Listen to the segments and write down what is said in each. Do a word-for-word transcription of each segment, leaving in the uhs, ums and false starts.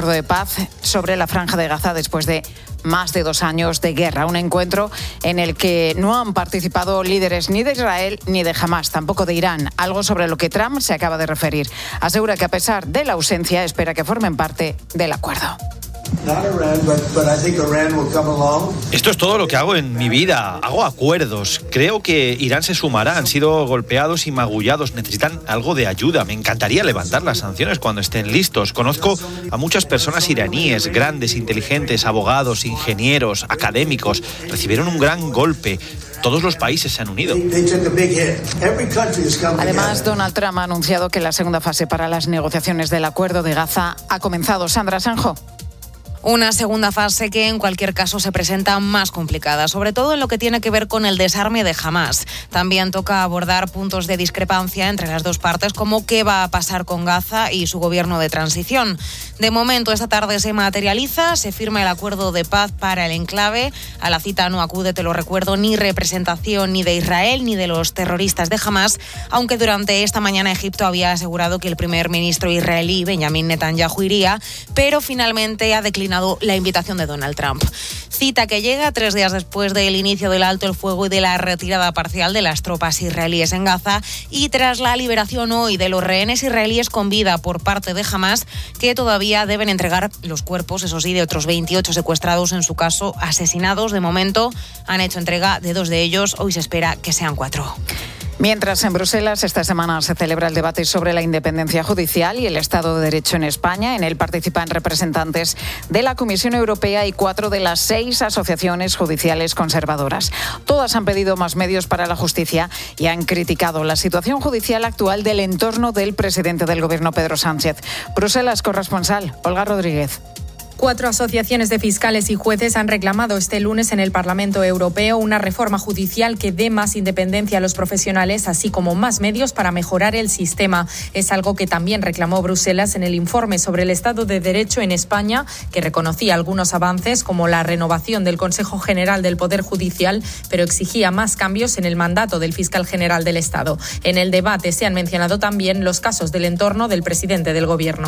acuerdo de paz sobre la Franja de Gaza después de más de dos años de guerra. Un encuentro en el que no han participado líderes ni de Israel ni de Hamás, tampoco de Irán, algo sobre lo que Trump se acaba de referir. Asegura que a pesar de la ausencia, espera que formen parte del acuerdo. Esto es todo lo que hago en mi vida. Hago acuerdos. Creo que Irán se sumará. Han sido golpeados y magullados. Necesitan algo de ayuda. Me encantaría levantar las sanciones cuando estén listos. Conozco a muchas personas iraníes, grandes, inteligentes, abogados, ingenieros, académicos. Recibieron un gran golpe. Todos los países se han unido. Además, Donald Trump ha anunciado que la segunda fase para las negociaciones del acuerdo de Gaza ha comenzado. Sandra Sanjo. Una segunda fase que en cualquier caso se presenta más complicada, sobre todo en lo que tiene que ver con el desarme de Hamás. También toca abordar puntos de discrepancia entre las dos partes, como qué va a pasar con Gaza y su gobierno de transición. De momento, esta tarde se materializa, se firma el acuerdo de paz para el enclave. A la cita no acude, te lo recuerdo, ni representación ni de Israel ni de los terroristas de Hamás, aunque durante esta mañana Egipto había asegurado que el primer ministro israelí, Benjamin Netanyahu, iría, pero finalmente ha declinado la invitación de Donald Trump. Cita que llega tres días después del inicio del alto el fuego y de la retirada parcial de las tropas israelíes en Gaza y tras la liberación hoy de los rehenes israelíes con vida por parte de Hamás, que todavía deben entregar los cuerpos, eso sí, de otros veintiocho secuestrados, en su caso asesinados. De momento han hecho entrega de dos de ellos, hoy se espera que sean cuatro. Mientras en Bruselas esta semana se celebra el debate sobre la independencia judicial y el Estado de Derecho en España. En él participan representantes de la Comisión Europea y cuatro de las seis asociaciones judiciales conservadoras. Todas han pedido más medios para la justicia y han criticado la situación judicial actual del entorno del presidente del Gobierno, Pedro Sánchez. Bruselas, corresponsal Olga Rodríguez. Cuatro asociaciones de fiscales y jueces han reclamado este lunes en el Parlamento Europeo una reforma judicial que dé más independencia a los profesionales, así como más medios para mejorar el sistema. Es algo que también reclamó Bruselas en el informe sobre el Estado de Derecho en España, que reconocía algunos avances como la renovación del Consejo General del Poder Judicial, pero exigía más cambios en el mandato del fiscal general del Estado. En el debate se han mencionado también los casos del entorno del presidente del Gobierno.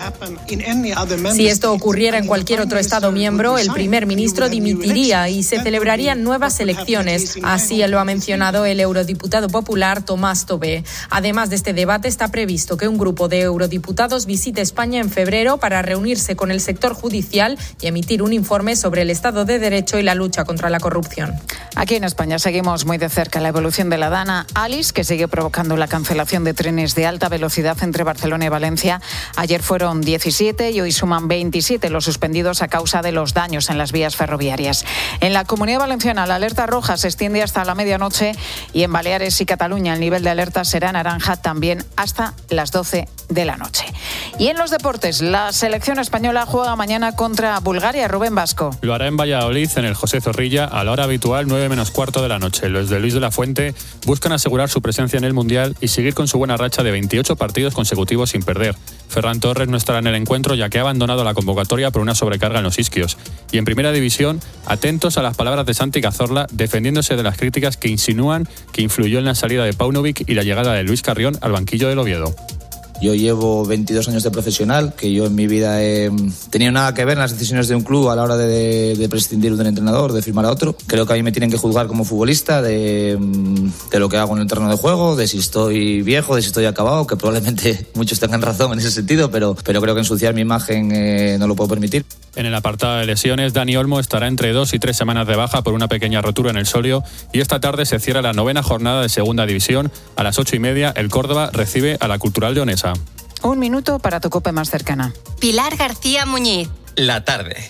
Si esto ocurriera en cualquier otro Estado miembro, el primer ministro dimitiría y se celebrarían nuevas elecciones. Así lo ha mencionado el eurodiputado popular Tomás Tobé. Además de este debate, está previsto que un grupo de eurodiputados visite España en febrero para reunirse con el sector judicial y emitir un informe sobre el Estado de Derecho y la lucha contra la corrupción. Aquí en España seguimos muy de cerca la evolución de la Dana Alice, que sigue provocando la cancelación de trenes de alta velocidad entre Barcelona y Valencia. Ayer fueron diecisiete y hoy suman veintisiete los suspendidos a causa de los daños en las vías ferroviarias. En la Comunidad Valenciana la alerta roja se extiende hasta la medianoche y en Baleares y Cataluña el nivel de alerta será naranja también hasta las doce de la noche. Y en los deportes, la selección española juega mañana contra Bulgaria. Rubén Vasco. Lo hará en Valladolid, en el José Zorrilla, a la hora habitual, nueve menos cuarto de la noche. Los de Luis de la Fuente buscan asegurar su presencia en el Mundial y seguir con su buena racha de veintiocho partidos consecutivos sin perder. Ferran Torres no estará en el encuentro, ya que ha abandonado la convocatoria por una sobrecarga en los isquios. Y en Primera División, atentos a las palabras de Santi Cazorla, defendiéndose de las críticas que insinúan que influyó en la salida de Paunovic y la llegada de Luis Carrión al banquillo del Oviedo. Yo llevo veintidós años de profesional, que yo en mi vida he tenido nada que ver en las decisiones de un club a la hora de, de prescindir de un entrenador, de firmar a otro. Creo que a mí me tienen que juzgar como futbolista de, de lo que hago en el terreno de juego, de si estoy viejo, de si estoy acabado, que probablemente muchos tengan razón en ese sentido, pero, pero creo que ensuciar mi imagen eh, no lo puedo permitir. En el apartado de lesiones, Dani Olmo estará entre dos y tres semanas de baja por una pequeña rotura en el sóleo y esta tarde se cierra la novena jornada de Segunda División. A las ocho y media, el Córdoba recibe a la Cultural de Onesa. Un minuto para tu cope más cercana. Pilar García Muñiz. La tarde.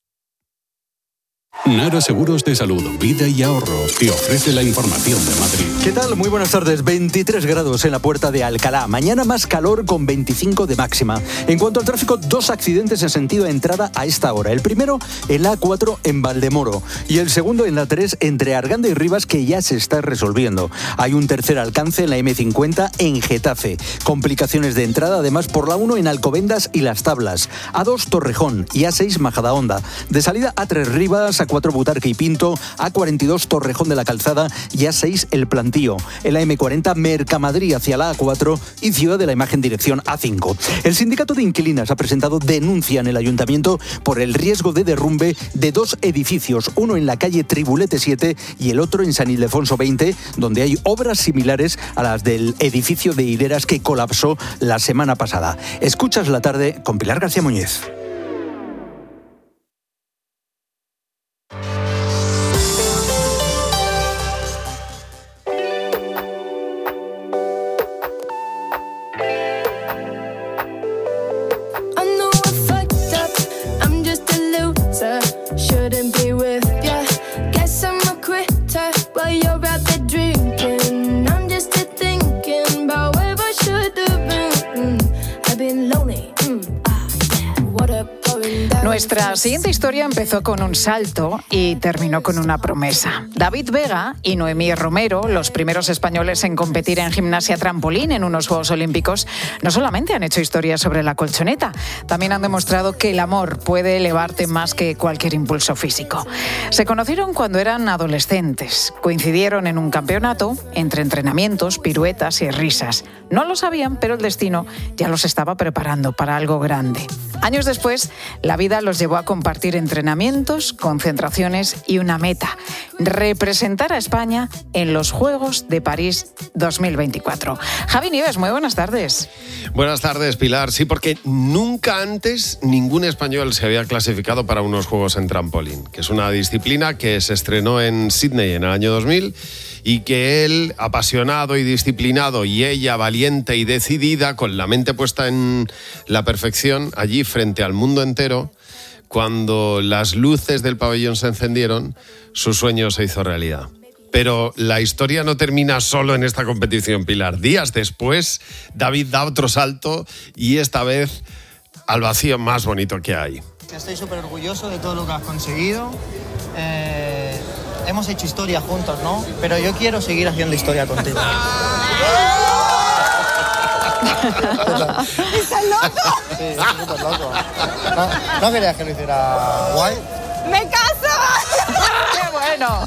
Nara Seguros de Salud, Vida y Ahorro te ofrece la información de Madrid. ¿Qué tal? Muy buenas tardes. veintitrés grados en la Puerta de Alcalá. Mañana más calor con veinticinco de máxima. En cuanto al tráfico, dos accidentes en sentido de entrada a esta hora. El primero en la A cuatro en Valdemoro y el segundo en la tres entre Arganda y Rivas, que ya se está resolviendo. Hay un tercer alcance en la eme cincuenta en Getafe. Complicaciones de entrada además por la uno en Alcobendas y Las Tablas. A dos Torrejón y A seis Majadahonda. De salida A tres Rivas, A cuatro cuatro Butarque y Pinto, A cuarenta y dos Torrejón de la Calzada y A seis El Plantío. En la eme cuarenta Mercamadrid hacia la A cuatro y Ciudad de la Imagen dirección A cinco. El sindicato de inquilinas ha presentado denuncia en el ayuntamiento por el riesgo de derrumbe de dos edificios, uno en la calle Tribulete siete y el otro en San Ildefonso veinte, donde hay obras similares a las del edificio de hileras que colapsó la semana pasada. Escuchas la tarde con Pilar García Muñiz. Nuestra siguiente historia empezó con un salto y terminó con una promesa. David Vega y Noemí Romero, los primeros españoles en competir en gimnasia trampolín en unos Juegos Olímpicos, no solamente han hecho historia sobre la colchoneta, también han demostrado que el amor puede elevarte más que cualquier impulso físico. Se conocieron cuando eran adolescentes, coincidieron en un campeonato, entre entrenamientos, piruetas y risas. No lo sabían, pero el destino ya los estaba preparando para algo grande. Años después, la vida los llevó a compartir entrenamientos, concentraciones y una meta: representar a España en los Juegos de París dos mil veinticuatro. Javi Nieves, muy buenas tardes. Buenas tardes, Pilar. Sí, porque nunca antes ningún español se había clasificado para unos Juegos en trampolín, que es una disciplina que se estrenó en Sydney en el año dos mil y que él, apasionado y disciplinado, y ella, valiente y decidida, con la mente puesta en la perfección, allí frente al mundo entero, cuando las luces del pabellón se encendieron, su sueño se hizo realidad. Pero la historia no termina solo en esta competición, Pilar. Días después, David da otro salto y esta vez al vacío más bonito que hay. Estoy súper orgulloso de todo lo que has conseguido. Eh, hemos hecho historia juntos, ¿no? Pero yo quiero seguir haciendo historia contigo. ¿Estás loco? Sí, estoy súper loco. ¿No, ¿No querías que lo hiciera guay? ¡Me caso! ¡Qué bueno!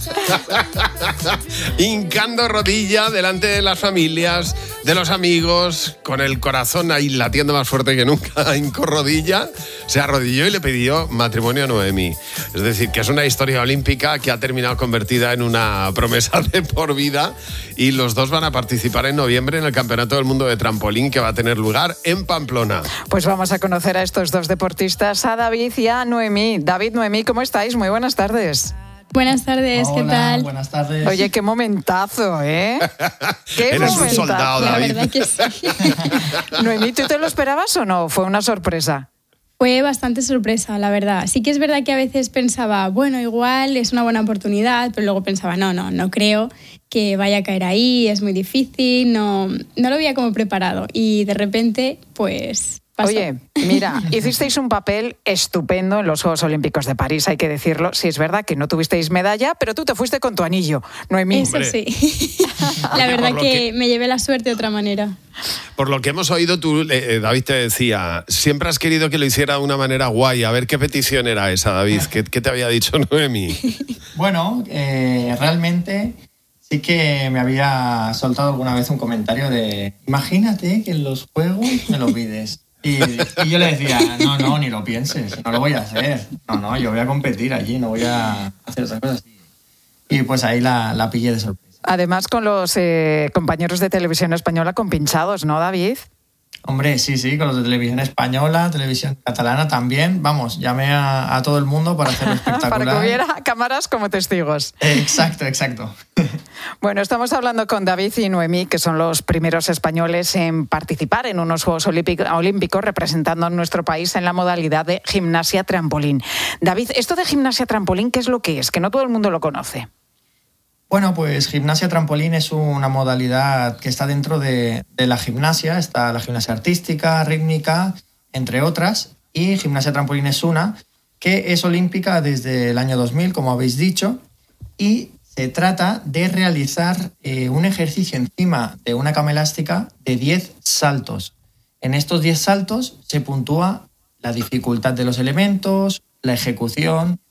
Hincando rodilla delante de las familias, de los amigos, con el corazón ahí latiendo más fuerte que nunca, hincó rodilla, se arrodilló y le pidió matrimonio a Noemí. Es decir, que es una historia olímpica que ha terminado convertida en una promesa de por vida, y los dos van a participar en noviembre en el Campeonato del Mundo de Trampolín, que va a tener lugar en Pamplona. Pues vamos a conocer a estos dos deportistas, a David y a Noemí. David, Noemí, ¿cómo estáis? Muy buenas tardes. Buenas tardes, Hola, ¿qué tal? Buenas tardes. Oye, qué momentazo, ¿eh? ¿Qué Eres momentazo? un soldado, David. La verdad que sí. Noemí, ¿tú te lo esperabas o no? ¿Fue una sorpresa? Fue bastante sorpresa, la verdad. Sí que es verdad que a veces pensaba, bueno, igual es una buena oportunidad, pero luego pensaba, no, no, no creo que vaya a caer ahí, es muy difícil, no, no lo había como preparado. Y de repente, pues... pasó. Oye, mira, hicisteis un papel estupendo en los Juegos Olímpicos de París, hay que decirlo. Sí, es verdad que no tuvisteis medalla, pero tú te fuiste con tu anillo, Noemí. Eso sí. La verdad que, que me llevé la suerte de otra manera. Por lo que hemos oído, tú, eh, David te decía, siempre has querido que lo hiciera de una manera guay. A ver, ¿qué petición era esa, David? ¿Qué, qué te había dicho Noemí? Bueno, eh, realmente sí que me había soltado alguna vez un comentario de imagínate que en los Juegos me lo pides. Y, y yo le decía, no, no, ni lo pienses, no lo voy a hacer. No, no, yo voy a competir allí, no voy a hacer otras cosas. Y pues ahí la, la pillé de sorpresa. Además, con los eh, compañeros de Televisión Española compinchados, ¿no, David? Hombre, sí, sí, con los de Televisión Española, Televisión Catalana también. Vamos, llamé a, a todo el mundo para hacerlo espectacular. Para que hubiera cámaras como testigos. Eh, exacto, exacto. Bueno, estamos hablando con David y Noemí, que son los primeros españoles en participar en unos Juegos Olímpicos representando a nuestro país en la modalidad de gimnasia trampolín. David, esto de gimnasia trampolín, ¿qué es lo que es? Que no todo el mundo lo conoce. Bueno, pues gimnasia trampolín es una modalidad que está dentro de, de la gimnasia. Está la gimnasia artística, rítmica, entre otras. Y gimnasia trampolín es una que es olímpica desde el año dos mil, como habéis dicho. Y se trata de realizar eh, un ejercicio encima de una cama elástica de diez saltos. En estos diez saltos se puntúa la dificultad de los elementos, la ejecución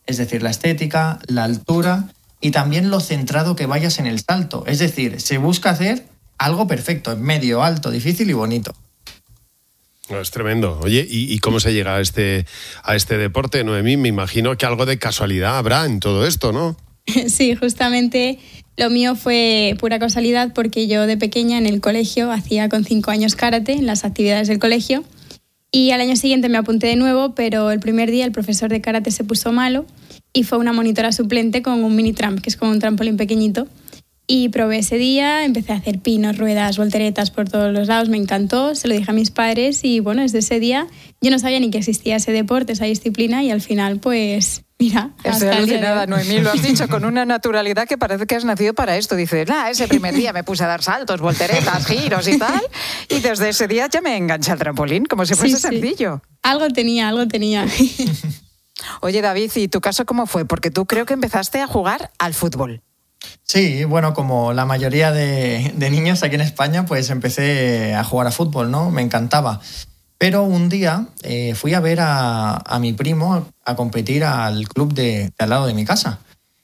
Es decir, la estética, la altura y también lo centrado que vayas en el salto. Es decir, se busca hacer algo perfecto, medio, alto, difícil y bonito. No, es tremendo. Oye, ¿y, ¿y cómo se llega a este, a este deporte, Noemí? Me imagino que algo de casualidad habrá en todo esto, ¿no? Sí, justamente lo mío fue pura casualidad porque yo de pequeña en el colegio hacía con cinco años karate en las actividades del colegio y al año siguiente me apunté de nuevo, pero el primer día el profesor de karate se puso malo y fue una monitora suplente con un mini tramp, que es como un trampolín pequeñito. Y probé ese día, empecé a hacer pinos, ruedas, volteretas por todos los lados, me encantó, se lo dije a mis padres y bueno, desde ese día yo no sabía ni que existía ese deporte, esa disciplina y al final pues mira, Estoy hasta el día de alucinada, hoy. Noemí, lo has dicho con una naturalidad que parece que has nacido para esto. Dices, nah, ese primer día me puse a dar saltos, volteretas, giros y tal, y desde ese día ya me enganché al trampolín, como si fuese Sí, sí. sencillo. Algo tenía, algo tenía. Oye, David, ¿y tu caso cómo fue? Porque tú creo que empezaste a jugar al fútbol. Sí, bueno, como la mayoría de, de niños aquí en España, pues empecé a jugar a fútbol, ¿no? Me encantaba. Pero un día eh, fui a ver a, a mi primo a, a competir al club de, de al lado de mi casa.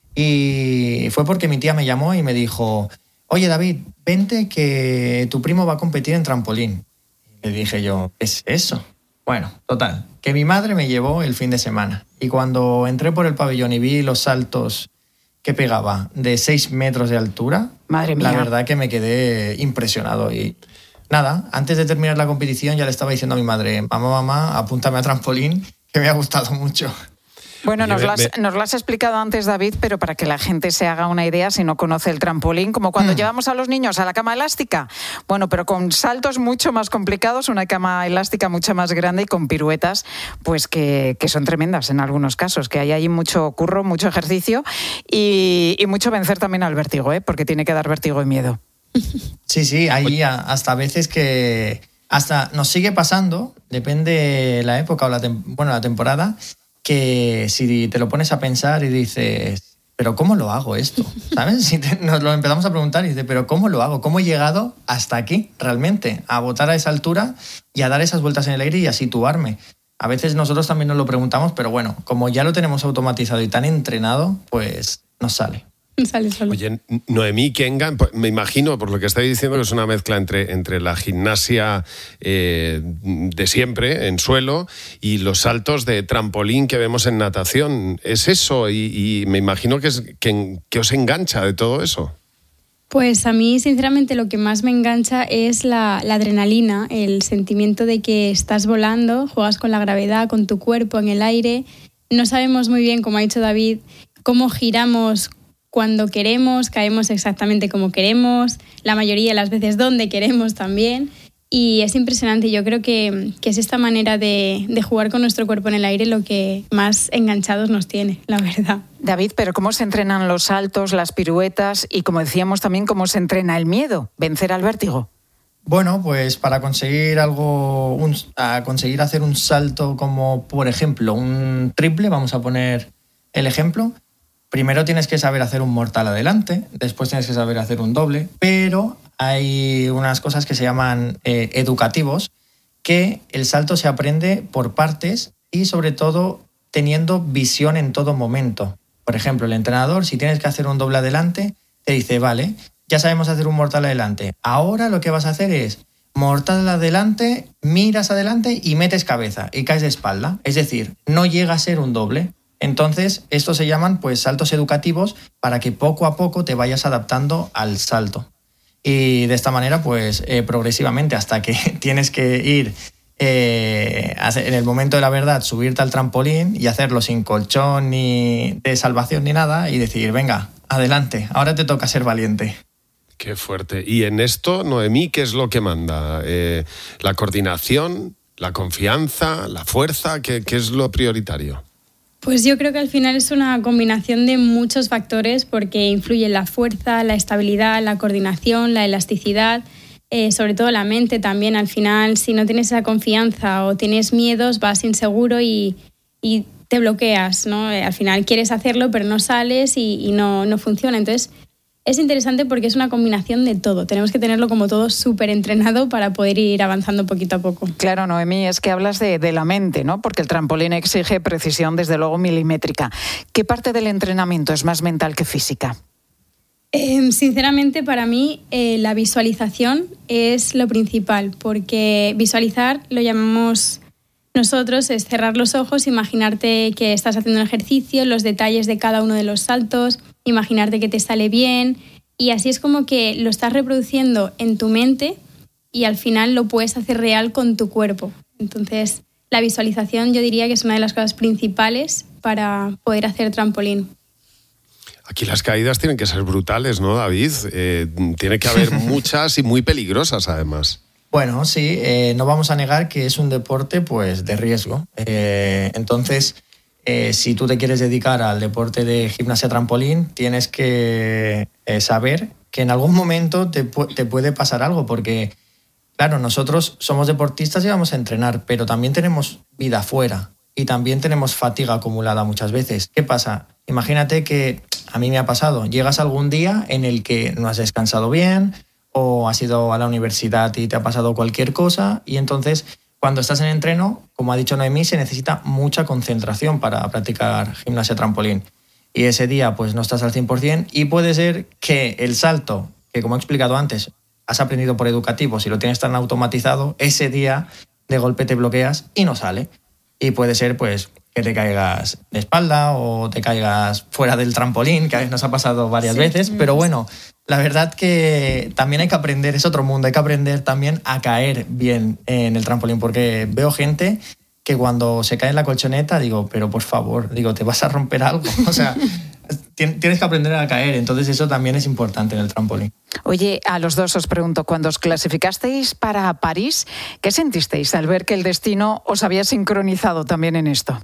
Y fue porque mi tía me llamó y me dijo, oye David, vente que tu primo va a competir en trampolín. Y le dije yo, ¿qué es eso? Bueno, total, que mi madre me llevó el fin de semana. Y cuando entré por el pabellón y vi los saltos que pegaba de seis metros de altura, Madre mía. la verdad que me quedé impresionado. Y nada, antes de terminar la competición ya le estaba diciendo a mi madre, mamá, mamá, apúntame a trampolín, que me ha gustado mucho. Bueno, Oye, nos, me- lo has, me- nos lo has explicado antes, David, pero para que la gente se haga una idea, si no conoce el trampolín, como cuando llevamos a los niños a la cama elástica. Bueno, pero con saltos mucho más complicados, una cama elástica mucho más grande y con piruetas, pues que, que son tremendas en algunos casos, que hay ahí mucho curro, mucho ejercicio y, y mucho vencer también al vértigo, ¿eh? Porque tiene que dar vértigo y miedo. Sí, sí, hay a- hasta veces que hasta nos sigue pasando, depende la época o la, tem- bueno, la temporada, que si te lo pones a pensar y dices, pero ¿cómo lo hago esto? ¿Sabes? Si te- nos lo empezamos a preguntar y dices, pero ¿cómo lo hago? ¿Cómo he llegado hasta aquí realmente? A botar a esa altura y a dar esas vueltas en el aire y a situarme. A veces nosotros también nos lo preguntamos, pero bueno, como ya lo tenemos automatizado y tan entrenado, pues nos sale. Sale solo. Oye, Noemí Kengan, pues, me imagino, por lo que estáis diciendo, que es una mezcla entre, entre la gimnasia eh, de siempre, en suelo, y los saltos de trampolín que vemos en natación. ¿Es eso? Y, y me imagino que, es, que, que os engancha de todo eso. Pues a mí, sinceramente, lo que más me engancha es la, la adrenalina, el sentimiento de que estás volando, juegas con la gravedad, con tu cuerpo en el aire. No sabemos muy bien, como ha dicho David, cómo giramos cuando queremos, caemos exactamente como queremos, la mayoría de las veces donde queremos también. Y es impresionante. Yo creo que, que es esta manera de, de jugar con nuestro cuerpo en el aire lo que más enganchados nos tiene, la verdad. David, pero ¿cómo se entrenan los saltos, las piruetas y, como decíamos también, cómo se entrena el miedo, vencer al vértigo? Bueno, pues para conseguir algo, un- a conseguir hacer un salto como, por ejemplo, un triple, vamos a poner el ejemplo, primero tienes que saber hacer un mortal adelante, después tienes que saber hacer un doble, pero hay unas cosas que se llaman eh, educativos, que el salto se aprende por partes y sobre todo teniendo visión en todo momento. Por ejemplo, el entrenador, si tienes que hacer un doble adelante, te dice, vale, ya sabemos hacer un mortal adelante. Ahora lo que vas a hacer es mortal adelante, miras adelante y metes cabeza y caes de espalda. Es decir, no llega a ser un doble. Entonces, estos se llaman pues saltos educativos para que poco a poco te vayas adaptando al salto. Y de esta manera, pues eh, progresivamente, hasta que tienes que ir eh, en el momento de la verdad, subirte al trampolín y hacerlo sin colchón ni de salvación ni nada y decir, venga, adelante, ahora te toca ser valiente. Qué fuerte. Y en esto, Noemí, ¿qué es lo que manda? Eh, ¿La coordinación, la confianza, la fuerza? ¿Qué, qué es lo prioritario? Pues yo creo que al final es una combinación de muchos factores porque influye la fuerza, la estabilidad, la coordinación, la elasticidad, eh, sobre todo la mente también. Al final, si no tienes esa confianza o tienes miedos, vas inseguro y, y te bloqueas, ¿no? Eh, Al final quieres hacerlo, pero no sales y, y no, no funciona. Entonces, es interesante porque es una combinación de todo. Tenemos que tenerlo como todo súper entrenado para poder ir avanzando poquito a poco. Claro, Noemí, es que hablas de, de la mente, ¿no? Porque el trampolín exige precisión, desde luego, milimétrica. ¿Qué parte del entrenamiento es más mental que física? Eh, sinceramente, para mí, eh, la visualización es lo principal, porque visualizar lo llamamos nosotros, es cerrar los ojos, imaginarte que estás haciendo un ejercicio, los detalles de cada uno de los saltos, imaginarte que te sale bien, y así es como que lo estás reproduciendo en tu mente y al final lo puedes hacer real con tu cuerpo. Entonces, la visualización yo diría que es una de las cosas principales para poder hacer trampolín. Aquí las caídas tienen que ser brutales, ¿no, David? Eh, tiene que haber muchas y muy peligrosas, además. Bueno, sí, eh, no vamos a negar que es un deporte pues, de riesgo. Eh, entonces, eh, si tú te quieres dedicar al deporte de gimnasia trampolín, tienes que eh, saber que en algún momento te, pu- te puede pasar algo, porque, claro, nosotros somos deportistas y vamos a entrenar, pero también tenemos vida fuera y también tenemos fatiga acumulada muchas veces. ¿Qué pasa? Imagínate que a mí me ha pasado, llegas algún día en el que no has descansado bien o has ido a la universidad y te ha pasado cualquier cosa, y entonces cuando estás en entreno, como ha dicho Noemí, se necesita mucha concentración para practicar gimnasia trampolín. Y ese día pues no estás al cien por ciento y puede ser que el salto, que como he explicado antes, has aprendido por educativo, si lo tienes tan automatizado, ese día de golpe te bloqueas y no sale. Y puede ser pues que te caigas de espalda o te caigas fuera del trampolín, que a veces nos ha pasado varias sí, veces, pero bueno, la verdad que también hay que aprender, es otro mundo, hay que aprender también a caer bien en el trampolín, porque veo gente que cuando se cae en la colchoneta digo, pero por favor, digo, te vas a romper algo, o sea, tienes que aprender a caer, entonces eso también es importante en el trampolín. Oye, a los dos os pregunto, cuando os clasificasteis para París, ¿qué sentisteis al ver que el destino os había sincronizado también en esto?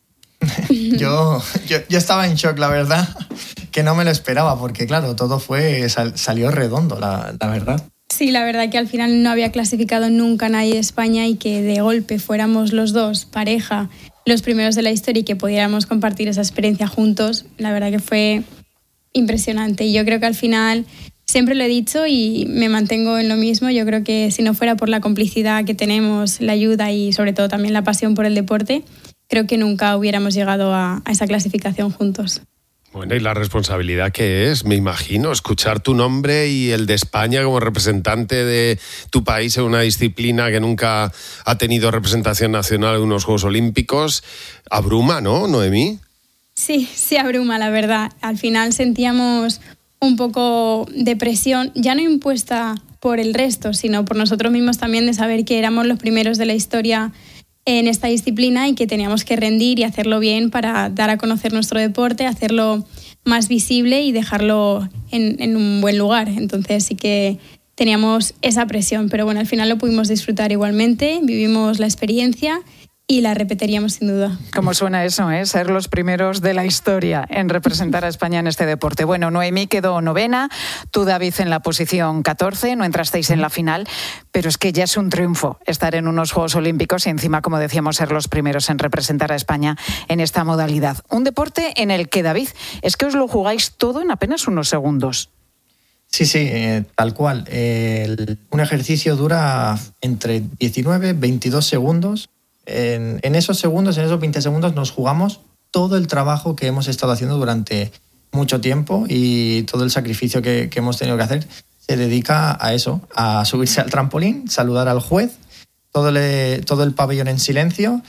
yo, yo, yo estaba en shock, la verdad, que no me lo esperaba, porque claro, todo fue sal, salió redondo, la, la verdad. Sí, la verdad que al final no había clasificado nunca nadie de España y que de golpe fuéramos los dos, pareja, los primeros de la historia y que pudiéramos compartir esa experiencia juntos, la verdad que fue impresionante. Y yo creo que al final, siempre lo he dicho y me mantengo en lo mismo, yo creo que si no fuera por la complicidad que tenemos, la ayuda y sobre todo también la pasión por el deporte, creo que nunca hubiéramos llegado a, a esa clasificación juntos. Bueno, y la responsabilidad que es, me imagino, escuchar tu nombre y el de España como representante de tu país en una disciplina que nunca ha tenido representación nacional en unos Juegos Olímpicos, abruma, ¿no, Noemí? Sí, sí abruma, la verdad. Al final sentíamos un poco de presión, ya no impuesta por el resto, sino por nosotros mismos también, de saber que éramos los primeros de la historia en esta disciplina y que teníamos que rendir y hacerlo bien para dar a conocer nuestro deporte, hacerlo más visible y dejarlo en, en un buen lugar. Entonces sí que teníamos esa presión, pero bueno, al final lo pudimos disfrutar igualmente, vivimos la experiencia y la repetiríamos sin duda. ¿Cómo suena eso, eh? Ser los primeros de la historia en representar a España en este deporte. Bueno, Noemí quedó novena, tú, David, en la posición catorce, no entrasteis en la final, pero es que ya es un triunfo estar en unos Juegos Olímpicos y encima, como decíamos, ser los primeros en representar a España en esta modalidad. Un deporte en el que, David, es que os lo jugáis todo en apenas unos segundos. Sí, sí, eh, tal cual. Eh, el, un ejercicio dura entre diecinueve y veintidós segundos. En, en esos segundos, en esos veinte segundos, nos jugamos todo el trabajo que hemos estado haciendo durante mucho tiempo y todo el sacrificio que, que hemos tenido que hacer se dedica a eso, a subirse al trampolín, saludar al juez, todo, le, todo el pabellón en silencio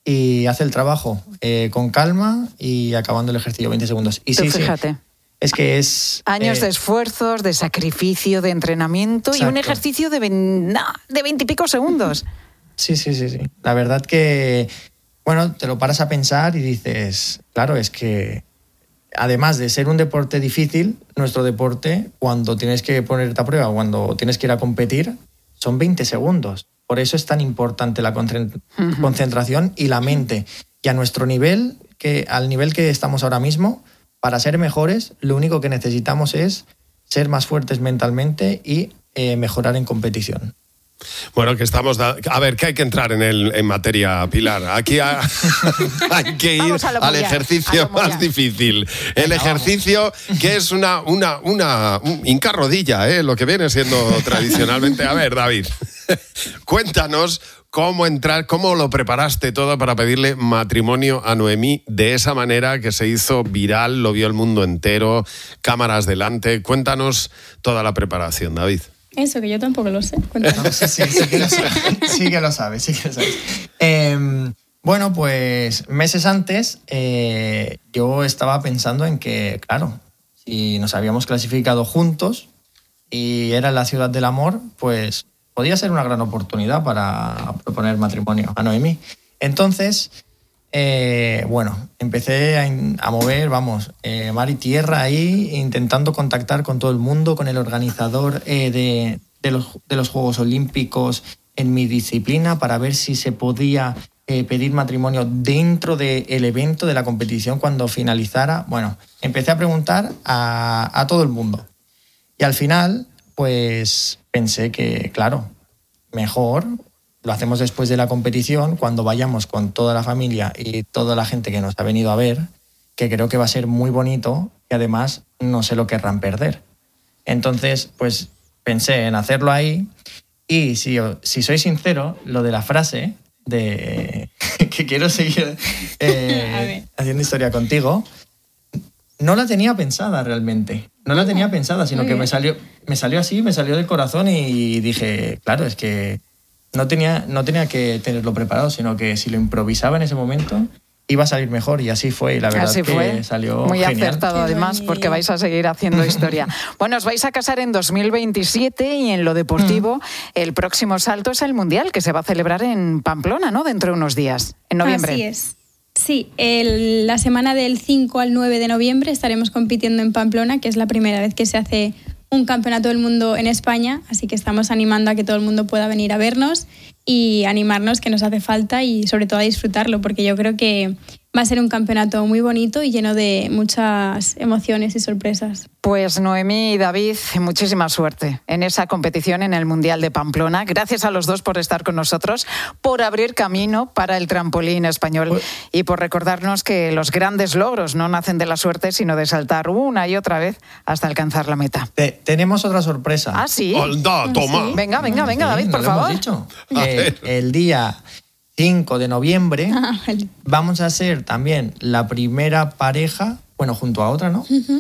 y hace el trabajo eh, con calma y acabando el ejercicio veinte segundos. Y Tú sí, fíjate. Sí, es que es... Años eh, de esfuerzos, de sacrificio, de entrenamiento exacto. Y un ejercicio de veintipico segundos. Sí, sí, sí, sí. La verdad que, bueno, te lo paras a pensar y dices, claro, es que además de ser un deporte difícil, nuestro deporte, cuando tienes que ponerte a prueba, cuando tienes que ir a competir, son veinte segundos. Por eso es tan importante la concentración y la mente. Y a nuestro nivel, que al nivel que estamos ahora mismo, para ser mejores, lo único que necesitamos es ser más fuertes mentalmente y eh, mejorar en competición. Bueno, que estamos... Da... A ver, que hay que entrar en, el, en materia, Pilar. Aquí ha... hay que ir al ejercicio más difícil. El ejercicio que es una, una, una un hincar rodilla, ¿eh? Lo que viene siendo tradicionalmente. A ver, David, cuéntanos cómo entrar, cómo lo preparaste todo para pedirle matrimonio a Noemí de esa manera que se hizo viral, lo vio el mundo entero, cámaras delante. Cuéntanos toda la preparación, David. Eso, que yo tampoco lo sé. No, sí, sí, sí que lo sabes, sí que lo sabes. Sí que lo sabes. Eh, bueno, pues meses antes eh, yo estaba pensando en que, claro, si nos habíamos clasificado juntos y era la ciudad del amor, pues podía ser una gran oportunidad para proponer matrimonio a Noemí. Entonces, eh, bueno, empecé a, a mover, vamos, eh, mar y tierra ahí, intentando contactar con todo el mundo, con el organizador eh, de, de, los, de los Juegos Olímpicos en mi disciplina, para ver si se podía eh, pedir matrimonio dentro del evento, de la competición, cuando finalizara. Bueno, empecé a preguntar a, a todo el mundo. Y al final, pues pensé que, claro, mejor lo hacemos después de la competición, cuando vayamos con toda la familia y toda la gente que nos ha venido a ver, que creo que va a ser muy bonito y además no se lo querrán perder. Entonces, pues pensé en hacerlo ahí y, si, si soy sincero, lo de la frase de que quiero seguir eh, haciendo historia contigo, no la tenía pensada realmente. No la tenía pensada, sino que me salió, me salió así, me salió del corazón y dije, claro, es que no tenía, no tenía que tenerlo preparado, sino que si lo improvisaba en ese momento iba a salir mejor, y así fue, y la verdad así que fue. salió muy genial. acertado además, porque vais a seguir haciendo historia. Bueno, os vais a casar en dos mil veintisiete y en lo deportivo mm. el próximo salto es el Mundial, que se va a celebrar en Pamplona, ¿no? Dentro de unos días, en noviembre. Así es. Sí, el, la semana del cinco al nueve de noviembre estaremos compitiendo en Pamplona, que es la primera vez que se hace un campeonato del mundo en España, así que estamos animando a que todo el mundo pueda venir a vernos y animarnos, que nos hace falta, y sobre todo a disfrutarlo, porque yo creo que va a ser un campeonato muy bonito y lleno de muchas emociones y sorpresas. Pues Noemí y David, muchísima suerte en esa competición en el Mundial de Pamplona. Gracias a los dos por estar con nosotros, por abrir camino para el trampolín español y por recordarnos que los grandes logros no nacen de la suerte, sino de saltar una y otra vez hasta alcanzar la meta. Te, tenemos otra sorpresa. Ah, sí. Onda, toma. ¿Sí? Venga, venga, venga, David, sí, por no favor. Lo hemos dicho. Eh, el día cinco de noviembre vamos a ser también la primera pareja, bueno, junto a otra, ¿no? Uh-huh.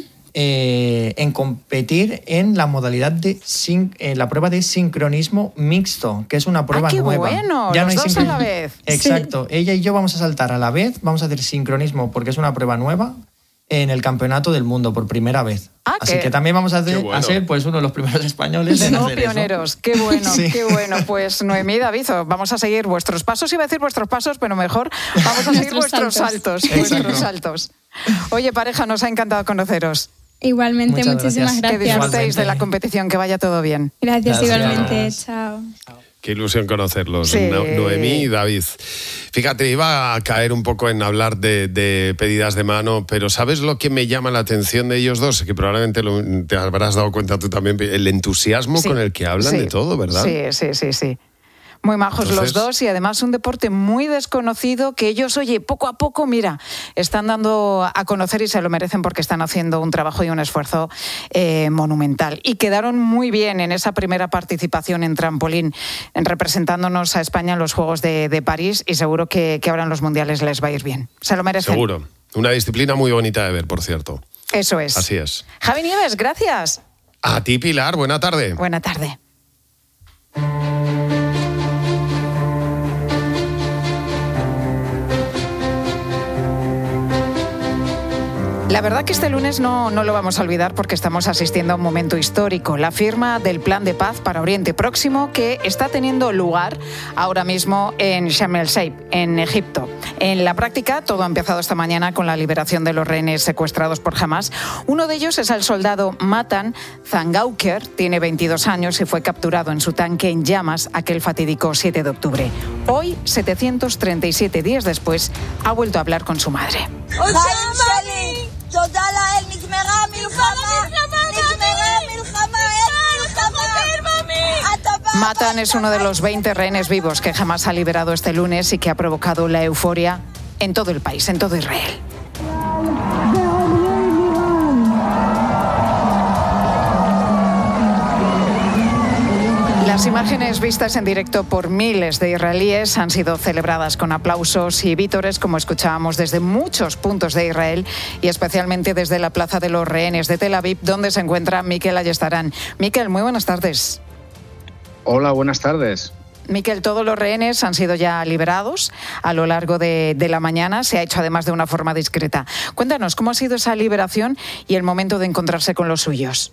Eh, en competir en la modalidad de sin, eh, la prueba de sincronismo mixto, que es una prueba ¡Ah, qué nueva. bueno! Ya los no hay dos sincron... a la vez. Exacto. Sí. Ella y yo vamos a saltar a la vez, vamos a hacer sincronismo porque es una prueba nueva en el Campeonato del Mundo por primera vez. Ah, Así ¿qué? que también vamos a, hacer, bueno. a ser pues, uno de los primeros españoles en no, hacer pioneros. Eso. Qué bueno, sí. qué bueno. Pues Noemí, David, vamos a seguir vuestros pasos. Iba a decir vuestros pasos, pero mejor vamos a seguir vuestros saltos. saltos vuestros saltos. Oye, pareja, nos ha encantado conoceros. Igualmente, Muchas muchísimas gracias. Que disfrutéis de la competición, que vaya todo bien. Gracias, gracias. igualmente. Chao. Qué ilusión conocerlos, sí. Noemí y David. Fíjate, iba a caer un poco en hablar de, de pedidas de mano, pero ¿sabes lo que me llama la atención de ellos dos? Que probablemente lo, te habrás dado cuenta tú también, el entusiasmo sí. con el que hablan sí. de todo, ¿verdad? Sí, sí, sí, sí. Muy majos Entonces... los dos, y además un deporte muy desconocido que ellos, oye, poco a poco, mira, están dando a conocer y se lo merecen porque están haciendo un trabajo y un esfuerzo eh, monumental. Y quedaron muy bien en esa primera participación en trampolín, en representándonos a España en los Juegos de, de París, y seguro que, que ahora en los Mundiales les va a ir bien. Se lo merecen. Seguro. Una disciplina muy bonita de ver, por cierto. Eso es. Así es. Javi Nieves, gracias. A ti, Pilar, buena tarde. Buena tarde. La verdad que este lunes no, no lo vamos a olvidar porque estamos asistiendo a un momento histórico, la firma del Plan de Paz para Oriente Próximo, que está teniendo lugar ahora mismo en Sharm el Sheikh, en Egipto. En la práctica, todo ha empezado esta mañana con la liberación de los rehenes secuestrados por Hamás. Uno de ellos es el soldado Matan Zangauker, tiene veintidós años y fue capturado en su tanque en llamas aquel fatídico siete de octubre. Hoy, setecientos treinta y siete días después, ha vuelto a hablar con su madre. תודה לאל, נגמרה המלחמה, נגמרה המלחמה, אין מלחמה, אתה Matan es uno de los veinte rehenes vivos que Hamás ha liberado este lunes y que ha provocado la euforia en todo el país, en todo Israel. Las imágenes vistas en directo por miles de israelíes han sido celebradas con aplausos y vítores, como escuchábamos, desde muchos puntos de Israel y especialmente desde la Plaza de los Rehenes de Tel Aviv, donde se encuentra Mikel Ayestarán. Mikel, muy buenas tardes. Hola, buenas tardes. Mikel, todos los rehenes han sido ya liberados a lo largo de, de la mañana. Se ha hecho además de una forma discreta. Cuéntanos, ¿cómo ha sido esa liberación y el momento de encontrarse con los suyos?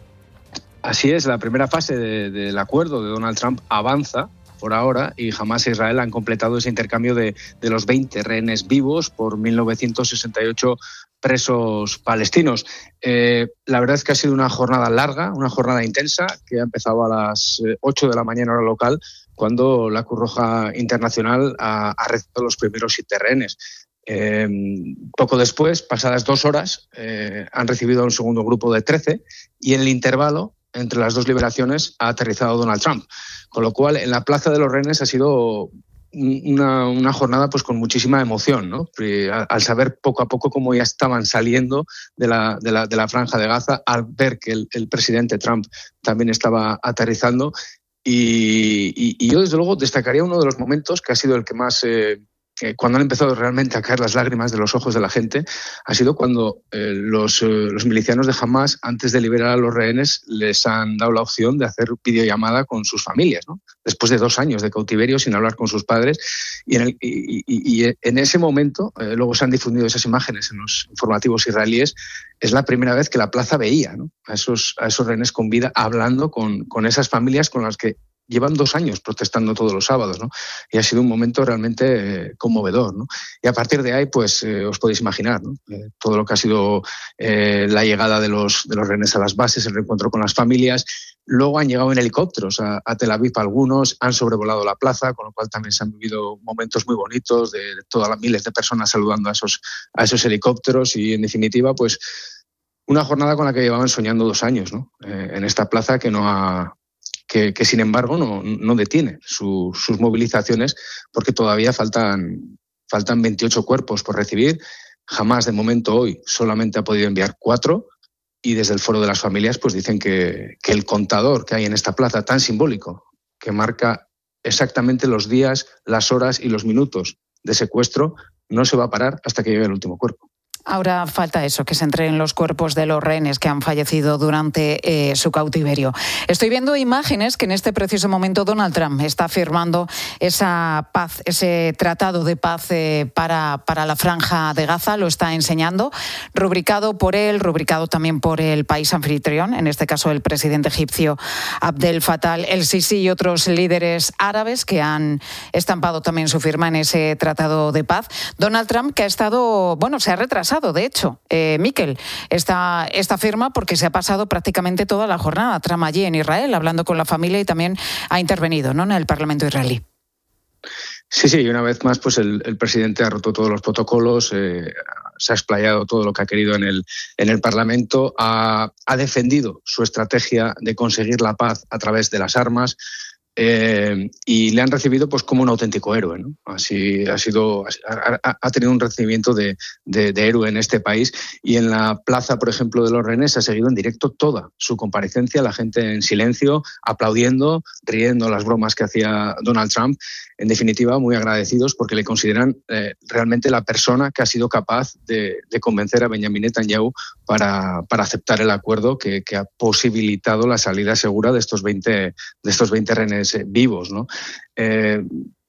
Así es, la primera fase de, del acuerdo de Donald Trump avanza por ahora y Hamás e Israel han completado ese intercambio de, de los veinte rehenes vivos por mil novecientos sesenta y ocho presos palestinos. Eh, la verdad es que ha sido una jornada larga, una jornada intensa, que ha empezado a las ocho de la mañana hora local, cuando la Cruz Roja Internacional ha, ha recibido los primeros siete rehenes. Eh, poco después, pasadas dos horas, eh, han recibido a un segundo grupo de trece y en el intervalo entre las dos liberaciones ha aterrizado Donald Trump. Con lo cual, en la Plaza de los Rehenes ha sido una, una jornada pues con muchísima emoción, ¿no? Al saber poco a poco cómo ya estaban saliendo de la, de la, de la Franja de Gaza, al ver que el, el presidente Trump también estaba aterrizando. Y, y, y yo, desde luego, destacaría uno de los momentos que ha sido el que más... Eh, Eh, cuando han empezado realmente a caer las lágrimas de los ojos de la gente, ha sido cuando eh, los, eh, los milicianos de Hamás, antes de liberar a los rehenes, les han dado la opción de hacer videollamada con sus familias, ¿no? Después de dos años de cautiverio sin hablar con sus padres. Y en, el, y, y, y en ese momento, eh, luego se han difundido esas imágenes en los informativos israelíes, es la primera vez que la plaza veía, ¿no?, a esos, a esos rehenes con vida, hablando con, con esas familias con las que llevan dos años protestando todos los sábados, ¿no? Y ha sido un momento realmente eh, conmovedor, ¿no? Y a partir de ahí, pues eh, os podéis imaginar, ¿no?, eh, todo lo que ha sido eh, la llegada de los, de los rehenes a las bases, el reencuentro con las familias. Luego han llegado en helicópteros a, a Tel Aviv algunos, han sobrevolado la plaza, con lo cual también se han vivido momentos muy bonitos de, de todas las miles de personas saludando a esos, a esos helicópteros y, en definitiva, pues una jornada con la que llevaban soñando dos años, ¿no? Eh, en esta plaza que no ha... Que, que sin embargo no, no detiene su, sus movilizaciones, porque todavía faltan, faltan veintiocho cuerpos por recibir. Hamás, de momento, hoy solamente ha podido enviar cuatro, y desde el Foro de las Familias pues dicen que, que el contador que hay en esta plaza tan simbólico, que marca exactamente los días, las horas y los minutos de secuestro, no se va a parar hasta que llegue el último cuerpo. Ahora falta eso, que se entreguen los cuerpos de los rehenes que han fallecido durante eh, su cautiverio. Estoy viendo imágenes que en este preciso momento Donald Trump está firmando esa paz, ese tratado de paz eh, para, para la Franja de Gaza, lo está enseñando, rubricado por él, rubricado también por el país anfitrión, en este caso el presidente egipcio Abdel Fattah el-Sisi y otros líderes árabes que han estampado también su firma en ese tratado de paz. Donald Trump, que ha estado, bueno, se ha retrasado, de hecho, eh, Mikel, esta, esta firma, porque se ha pasado prácticamente toda la jornada Trump allí en Israel, hablando con la familia, y también ha intervenido, ¿no?, en el Parlamento israelí. Sí, sí, y una vez más pues el, el presidente ha roto todos los protocolos, eh, se ha explayado todo lo que ha querido en el, en el Parlamento, ha, ha defendido su estrategia de conseguir la paz a través de las armas. Eh, y le han recibido pues como un auténtico héroe, ¿no? Así ha sido, ha, ha tenido un recibimiento de, de, de héroe en este país, y en la plaza, por ejemplo, de los rehenes ha seguido en directo toda su comparecencia, la gente en silencio, aplaudiendo, riendo las bromas que hacía Donald Trump. En definitiva, muy agradecidos porque le consideran eh, realmente la persona que ha sido capaz de, de convencer a Benjamin Netanyahu para, para aceptar el acuerdo que, que ha posibilitado la salida segura de estos veinte, de estos veinte rehenes vivos, ¿no? Eh,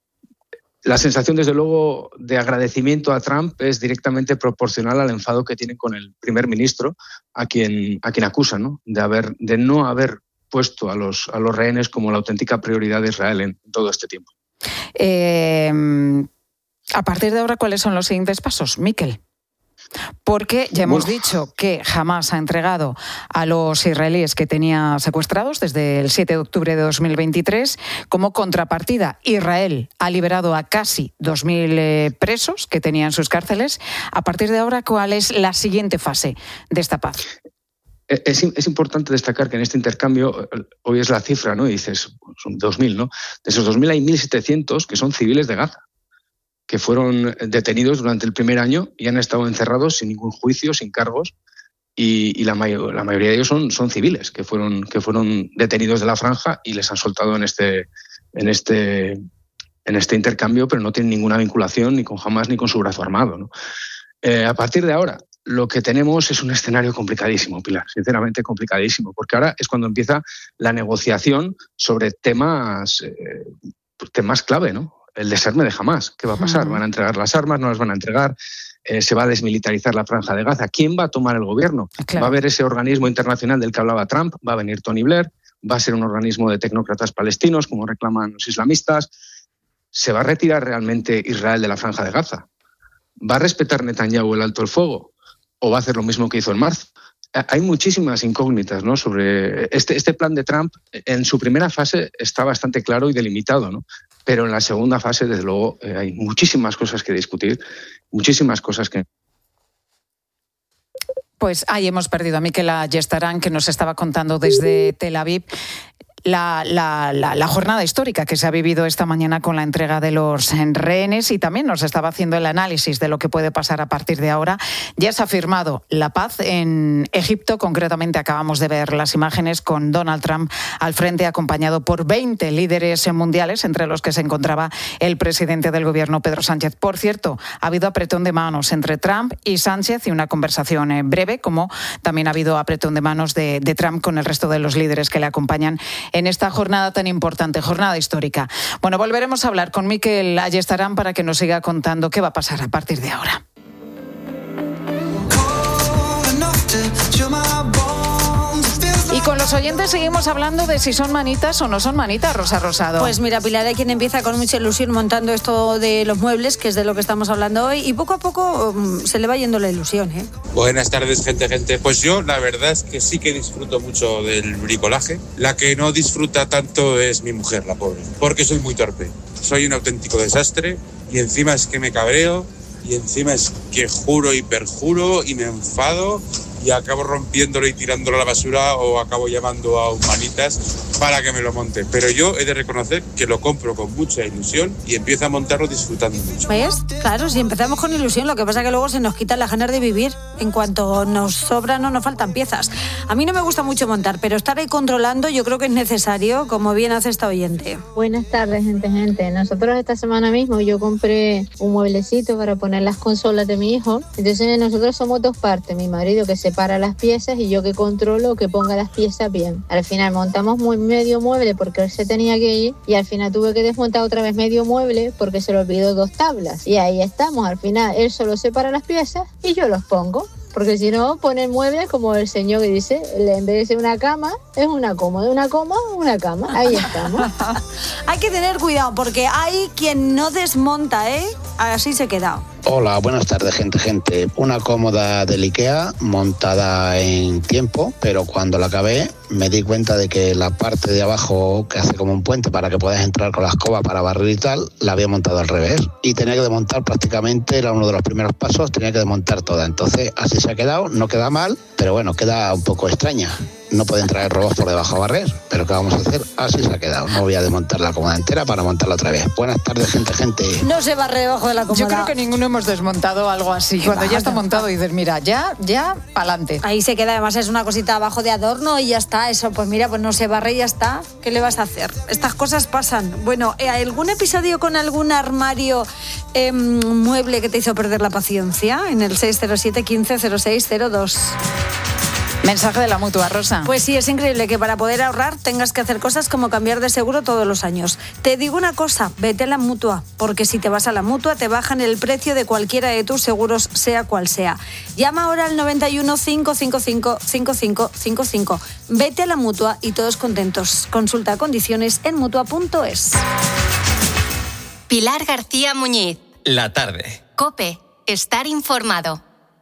la sensación, desde luego, de agradecimiento a Trump es directamente proporcional al enfado que tienen con el primer ministro, a quien, a quien acusan, ¿no?, de, haber, de no haber puesto a los, a los rehenes como la auténtica prioridad de Israel en todo este tiempo. Eh, a partir de ahora, ¿cuáles son los siguientes pasos, Mikel? Porque ya hemos bueno. dicho que Hamás ha entregado a los israelíes que tenía secuestrados desde el siete de octubre de dos mil veintitrés. Como contrapartida, Israel ha liberado a casi dos mil eh, presos que tenía en sus cárceles. A partir de ahora, ¿cuál es la siguiente fase de esta paz? Es, es importante destacar que en este intercambio, hoy es la cifra, ¿no? Y dices, son dos mil, ¿no? De esos dos mil hay mil setecientos que son civiles de Gaza, que fueron detenidos durante el primer año y han estado encerrados sin ningún juicio, sin cargos, y, y la, mayor, la mayoría de ellos son, son civiles, que fueron, que fueron detenidos de la franja y les han soltado en este, en este, en este intercambio, pero no tienen ninguna vinculación ni con Hamas ni con su brazo armado, ¿no? Eh, a partir de ahora, lo que tenemos es un escenario complicadísimo, Pilar, sinceramente complicadísimo, porque ahora es cuando empieza la negociación sobre temas, eh, temas clave, ¿no? El desarme de Hamas. ¿Qué va a pasar? ¿Van a entregar las armas? ¿No las van a entregar? Eh, ¿Se va a desmilitarizar la franja de Gaza? ¿Quién va a tomar el gobierno? Claro. ¿Va a haber ese organismo internacional del que hablaba Trump? ¿Va a venir Tony Blair? ¿Va a ser un organismo de tecnócratas palestinos, como reclaman los islamistas? ¿Se va a retirar realmente Israel de la franja de Gaza? ¿Va a respetar Netanyahu el alto el fuego? ¿O va a hacer lo mismo que hizo en marzo? Hay muchísimas incógnitas, ¿no? Sobre este, este plan de Trump. En su primera fase está bastante claro y delimitado, ¿no? Pero en la segunda fase, desde luego, eh, hay muchísimas cosas que discutir, muchísimas cosas que... Pues ahí hemos perdido a Mikel Ayestarán, que nos estaba contando desde Tel Aviv La, la, la, la jornada histórica que se ha vivido esta mañana con la entrega de los rehenes, y también nos estaba haciendo el análisis de lo que puede pasar a partir de ahora. Ya se ha firmado la paz en Egipto, concretamente acabamos de ver las imágenes con Donald Trump al frente, acompañado por veinte líderes mundiales, entre los que se encontraba el presidente del gobierno, Pedro Sánchez. Por cierto, ha habido apretón de manos entre Trump y Sánchez y una conversación breve, como también ha habido apretón de manos de, de Trump con el resto de los líderes que le acompañan en esta jornada tan importante, jornada histórica. Bueno, volveremos a hablar con Mikel Ayestarán para que nos siga contando qué va a pasar a partir de ahora. Y con los oyentes seguimos hablando de si son manitas o no son manitas, Rosa Rosado. Pues mira, Pilar, hay quien empieza con mucha ilusión montando esto de los muebles, que es de lo que estamos hablando hoy, y poco a poco um, se le va yendo la ilusión, ¿eh? Buenas tardes, gente, gente. Pues yo, la verdad es que sí que disfruto mucho del bricolaje. La que no disfruta tanto es mi mujer, la pobre, porque soy muy torpe. Soy un auténtico desastre y encima es que me cabreo y encima es que juro y perjuro y me enfado y acabo rompiéndolo y tirándolo a la basura o acabo llamando a humanitas para que me lo monte. Pero yo he de reconocer que lo compro con mucha ilusión y empiezo a montarlo disfrutando mucho. ¿Ves? Claro, si empezamos con ilusión, lo que pasa es que luego se nos quitan las ganas de vivir. En cuanto nos sobran o nos faltan piezas. A mí no me gusta mucho montar, pero estar ahí controlando yo creo que es necesario, como bien hace esta oyente. Buenas tardes, gente, gente. Nosotros esta semana mismo yo compré un mueblecito para poner las consolas de mi hijo. Entonces nosotros somos dos partes, mi marido que separa las piezas y yo que controlo que ponga las piezas bien. Al final montamos muy medio mueble porque él se tenía que ir y al final tuve que desmontar otra vez medio mueble porque se le olvidó dos tablas. Y ahí estamos, al final él solo separa las piezas y yo los pongo. Porque si no, pone muebles como el señor que dice, en vez de ser una cama, es una cómoda, una cómoda, una cama. Ahí estamos. Hay que tener cuidado porque hay quien no desmonta, ¿eh? Así se queda. Hola, buenas tardes, gente, gente. Una cómoda del IKEA montada en tiempo, pero cuando la acabé me di cuenta de que la parte de abajo que hace como un puente para que puedas entrar con la escoba para barrer y tal, la había montado al revés. Y tenía que desmontar prácticamente, era uno de los primeros pasos, tenía que desmontar toda. Entonces así se ha quedado, no queda mal, pero bueno, queda un poco extraña. No pueden traer robots por debajo a barrer, pero ¿qué vamos a hacer? Así se ha quedado. No voy a desmontar la cómoda entera para montarla otra vez. Buenas tardes, gente, gente. No se barre debajo de la cómoda. Yo creo que ninguno hemos desmontado algo así. Cuando ya está montado y dices, mira, ya, ya, pa'lante. Ahí se queda, además es una cosita abajo de adorno y ya está. Eso, pues mira, pues no se barre y ya está. ¿Qué le vas a hacer? Estas cosas pasan. Bueno, ¿algún episodio con algún armario eh, mueble que te hizo perder la paciencia? En el seis cero siete, quince, cero seis cero dos. Mensaje de la Mutua, Rosa. Pues sí, es increíble que para poder ahorrar tengas que hacer cosas como cambiar de seguro todos los años. Te digo una cosa, vete a la Mutua, porque si te vas a la Mutua te bajan el precio de cualquiera de tus seguros, sea cual sea. Llama ahora al noventa y uno, cinco cinco cinco, cinco cinco cinco cinco. Vete a la Mutua y todos contentos. Consulta condiciones en mutua punto es. Pilar García Muñiz. La tarde. COPE. Estar informado.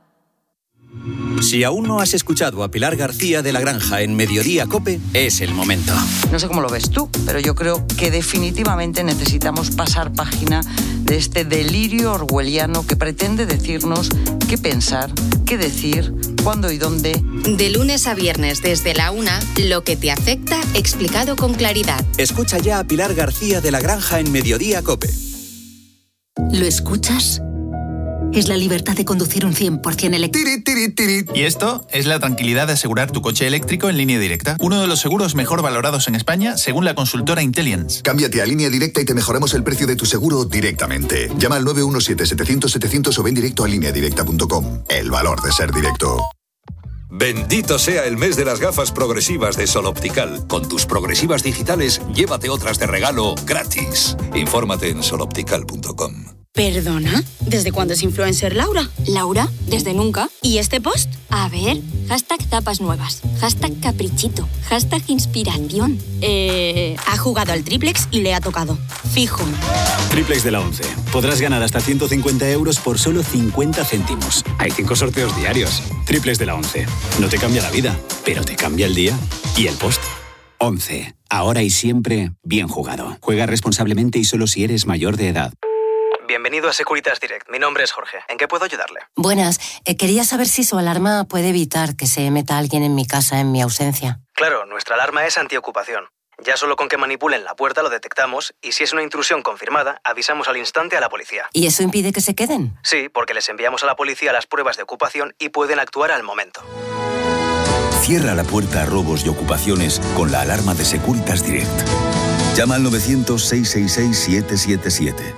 Si aún no has escuchado a Pilar García de la Granja en Mediodía COPE, es el momento. No sé cómo lo ves tú, pero yo creo que definitivamente necesitamos pasar página de este delirio orwelliano que pretende decirnos qué pensar, qué decir, cuándo y dónde. De lunes a viernes desde la una, lo que te afecta explicado con claridad. Escucha ya a Pilar García de La Granja en Mediodía COPE. ¿Lo escuchas? Es la libertad de conducir un cien por ciento eléctrico. Y esto es la tranquilidad de asegurar tu coche eléctrico en Línea Directa. Uno de los seguros mejor valorados en España, según la consultora Intelliance. Cámbiate a Línea Directa y te mejoramos el precio de tu seguro directamente. Llama al nueve uno siete, setecientos, setecientos o ven directo a línea directa punto com. El valor de ser directo. Bendito sea el mes de las gafas progresivas de Sol Optical. Con tus progresivas digitales, llévate otras de regalo gratis. Infórmate en sol optical punto com. ¿Perdona? ¿Desde cuándo es influencer Laura? Laura, desde nunca. ¿Y este post? A ver, hashtag zapas nuevas, hashtag caprichito, hashtag inspiración. Eh, ha jugado al triplex y le ha tocado. Fijo. Triplex de la once. Podrás ganar hasta ciento cincuenta euros por solo cincuenta céntimos. Hay cinco sorteos diarios. Triplex de la once. No te cambia la vida, pero te cambia el día y el post. once. Ahora y siempre, bien jugado. Juega responsablemente y solo si eres mayor de edad. Bienvenido a Securitas Direct. Mi nombre es Jorge. ¿En qué puedo ayudarle? Buenas. Eh, quería saber si su alarma puede evitar que se meta alguien en mi casa en mi ausencia. Claro, nuestra alarma es antiocupación. Ya solo con que manipulen la puerta lo detectamos y si es una intrusión confirmada, avisamos al instante a la policía. ¿Y eso impide que se queden? Sí, porque les enviamos a la policía las pruebas de ocupación y pueden actuar al momento. Cierra la puerta a robos y ocupaciones con la alarma de Securitas Direct. Llama al novecientos, seiscientos sesenta y seis, setecientos setenta y siete.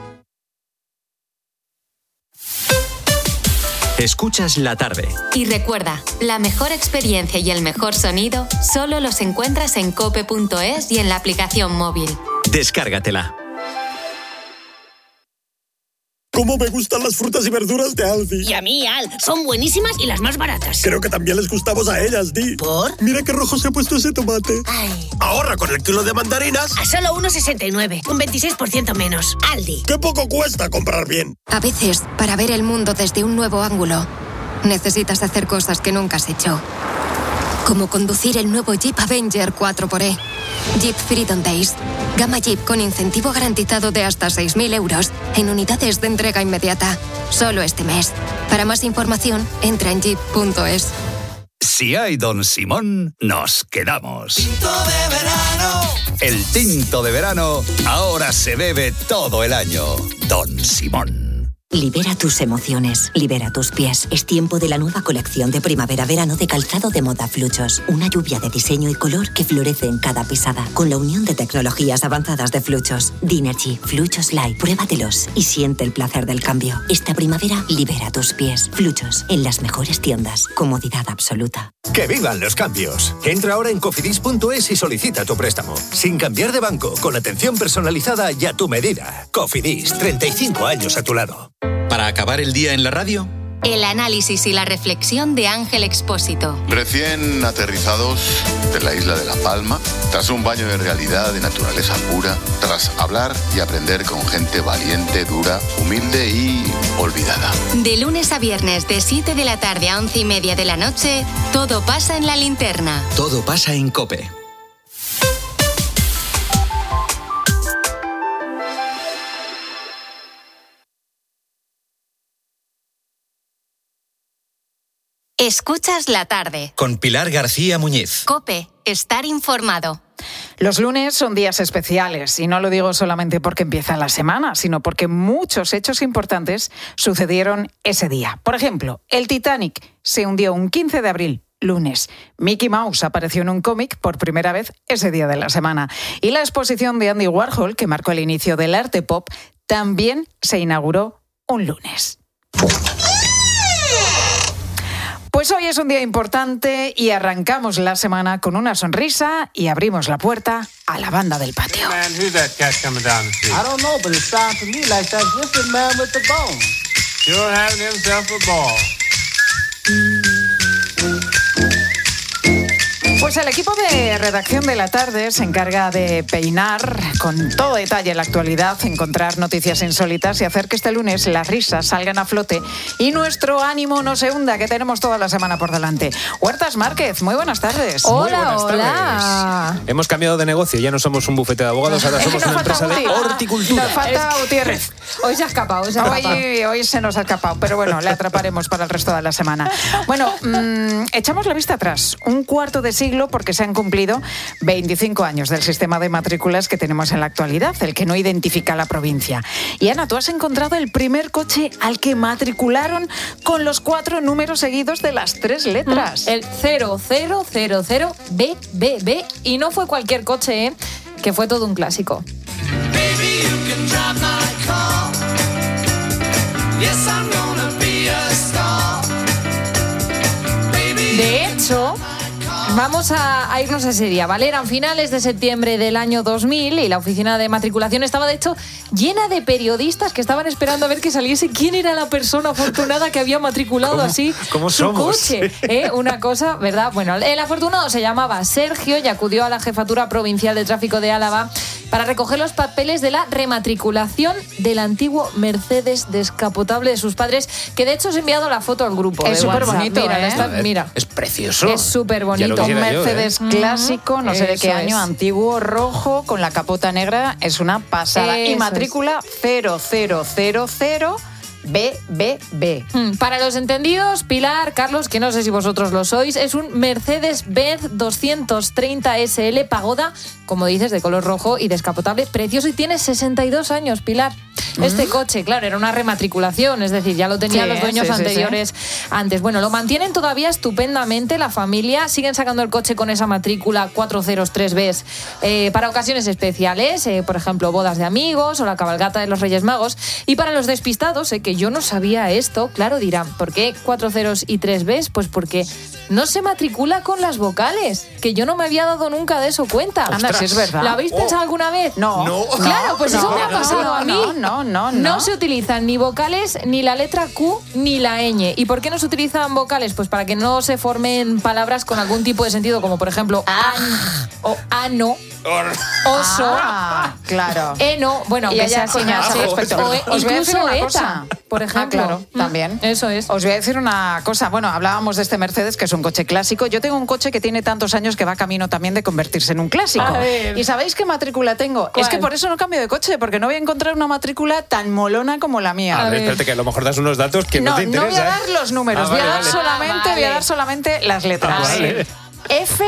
Escuchas la tarde. Y recuerda, la mejor experiencia y el mejor sonido solo los encuentras en cope punto es y en la aplicación móvil. Descárgatela. ¡Cómo me gustan las frutas y verduras de Aldi! Y a mí, Al, son buenísimas y las más baratas. Creo que también les gustamos a ellas, Di. ¿Por? Mira qué rojo se ha puesto ese tomate. Ay. Ahorra con el kilo de mandarinas A solo uno sesenta y nueve, un veintiséis por ciento menos. Aldi. ¡Qué poco cuesta comprar bien! A veces, para ver el mundo desde un nuevo ángulo, necesitas hacer cosas que nunca has hecho. Como conducir el nuevo Jeep Avenger cuatro por E. Jeep Freedom Days. Gama Jeep con incentivo garantizado de hasta seis mil euros en unidades de entrega inmediata. Solo este mes. Para más información, entra en jeep punto es. Si hay Don Simón, nos quedamos. Tinto de verano. El tinto de verano ahora se bebe todo el año. Don Simón. Libera tus emociones, libera tus pies. Es tiempo de la nueva colección de primavera-verano de calzado de moda Fluchos. Una lluvia de diseño y color que florece en cada pisada. Con la unión de tecnologías avanzadas de Fluchos. Dinergy, Fluchos Light. Pruébatelos y siente el placer del cambio. Esta primavera, libera tus pies. Fluchos, en las mejores tiendas. Comodidad absoluta. ¡Que vivan los cambios! Entra ahora en cofidis punto es y solicita tu préstamo. Sin cambiar de banco, con atención personalizada y a tu medida. Cofidis, treinta y cinco años a tu lado. Para acabar el día en la radio, El análisis y la reflexión de Ángel Expósito. Recién aterrizados de la isla de La Palma, tras un baño de realidad, de naturaleza pura, tras hablar y aprender con gente valiente, dura, humilde y olvidada. De lunes a viernes, de siete de la tarde a once y media de la noche, todo pasa en La Linterna. Todo pasa en COPE. Escuchas la tarde. Con Pilar García Muñiz. COPE, estar informado. Los lunes son días especiales y no lo digo solamente porque empieza la semana, sino porque muchos hechos importantes sucedieron ese día. Por ejemplo, el Titanic se hundió un quince de abril, lunes. Mickey Mouse apareció en un cómic por primera vez ese día de la semana. Y la exposición de Andy Warhol, que marcó el inicio del arte pop, también se inauguró un lunes. Pues hoy es un día importante y arrancamos la semana con una sonrisa y abrimos la puerta a la banda del patio. Hey man, who's that cat coming down the street? I don't know, but it sounds to me like that gifted man with the bone. Sure having himself a ball. Pues el equipo de redacción de La Tarde se encarga de peinar con todo detalle la actualidad, encontrar noticias insólitas y hacer que este lunes las risas salgan a flote y nuestro ánimo no se hunda, que tenemos toda la semana por delante. Huertas Márquez, muy buenas tardes. Hola, muy buenas hola. Tardes. Hemos cambiado de negocio, ya no somos un bufete de abogados, ahora somos una empresa de horticultura. Nos falta Gutiérrez. Hoy se ha escapado, hoy se ha escapado. Hoy, hoy se nos ha escapado, pero bueno, le atraparemos para el resto de la semana. Bueno, mmm, echamos la vista atrás. Un cuarto de siglo porque se han cumplido veinticinco años del sistema de matrículas que tenemos en la actualidad, el que no identifica la provincia. Y Ana, tú has encontrado el primer coche al que matricularon con los cuatro números seguidos de las tres letras. El cero cero cero cero B B B. Y no fue cualquier coche, ¿eh? Que fue todo un clásico. Baby, you can drive my car. Yes, I'm gonna be a star. Baby, De hecho, vamos a, a irnos a ese día, ¿vale? Eran finales de septiembre del año dos mil y la oficina de matriculación estaba, de hecho, llena de periodistas que estaban esperando a ver que saliese quién era la persona afortunada que había matriculado ¿Cómo, así cómo su somos? coche. ¿Eh? Una cosa, ¿verdad? Bueno, el afortunado se llamaba Sergio y acudió a la Jefatura Provincial de Tráfico de Álava para recoger los papeles de la rematriculación del antiguo Mercedes descapotable de sus padres, que de hecho os he enviado la foto al grupo. Es súper bonito, mira, ¿eh? está, mira. Es precioso. Es súper bonito. Un Mercedes yo, ¿eh? clásico, no sé de qué Eso año, es. antiguo, rojo, con la capota negra, es una pasada. Eso y matrícula cero cero cero cero B B B. Para los entendidos, Pilar, Carlos, que no sé si vosotros lo sois, es un Mercedes-Benz doscientos treinta S L Pagoda, como dices, de color rojo y descapotable, precioso, y tiene sesenta y dos años, Pilar. Este coche, claro, era una rematriculación, es decir, ya lo tenían Sí, los dueños sí, sí, anteriores sí. antes. Bueno, lo mantienen todavía estupendamente la familia, siguen sacando el coche con esa matrícula cuatro cero tres B eh, para ocasiones especiales, eh, por ejemplo, bodas de amigos o la cabalgata de los Reyes Magos. Y para los despistados, eh, que yo no sabía esto, claro, dirán, ¿por qué cuatro ceros y tres B? Pues porque no se matricula con las vocales, que yo no me había dado nunca de eso cuenta. Anda, sí es verdad. ¿Lo habéis Oh. pensado alguna vez? No. No. Claro, pues No, eso me ha no, pasado a mí. no, no, no, no. No se utilizan ni vocales, ni la letra Q, ni la ñ. ¿Y por qué no se utilizan vocales? Pues para que no se formen palabras con algún tipo de sentido, como por ejemplo an o ano, oso, Ah, claro. eno, bueno, Y que haya sea así, coñazo ¿no? respecto. O, eh, Os voy a decir incluso una ETA, cosa. por ejemplo. Ah, claro, Mm, también. Eso es. Os voy a decir una cosa. Bueno, hablábamos de este Mercedes, que es un coche clásico. Yo tengo un coche que tiene tantos años que va camino también de convertirse en un clásico. A ver. ¿Y sabéis qué matrícula tengo? ¿Cuál? Es que por eso no cambio de coche, porque no voy a encontrar una matrícula tan molona como la mía. A ver, espérate, que a lo mejor das unos datos que no, No, te no voy a interesan. dar los números, Ah, voy a vale, dar vale. solamente, Ah, vale. voy a dar solamente las letras. Ah, vale. F,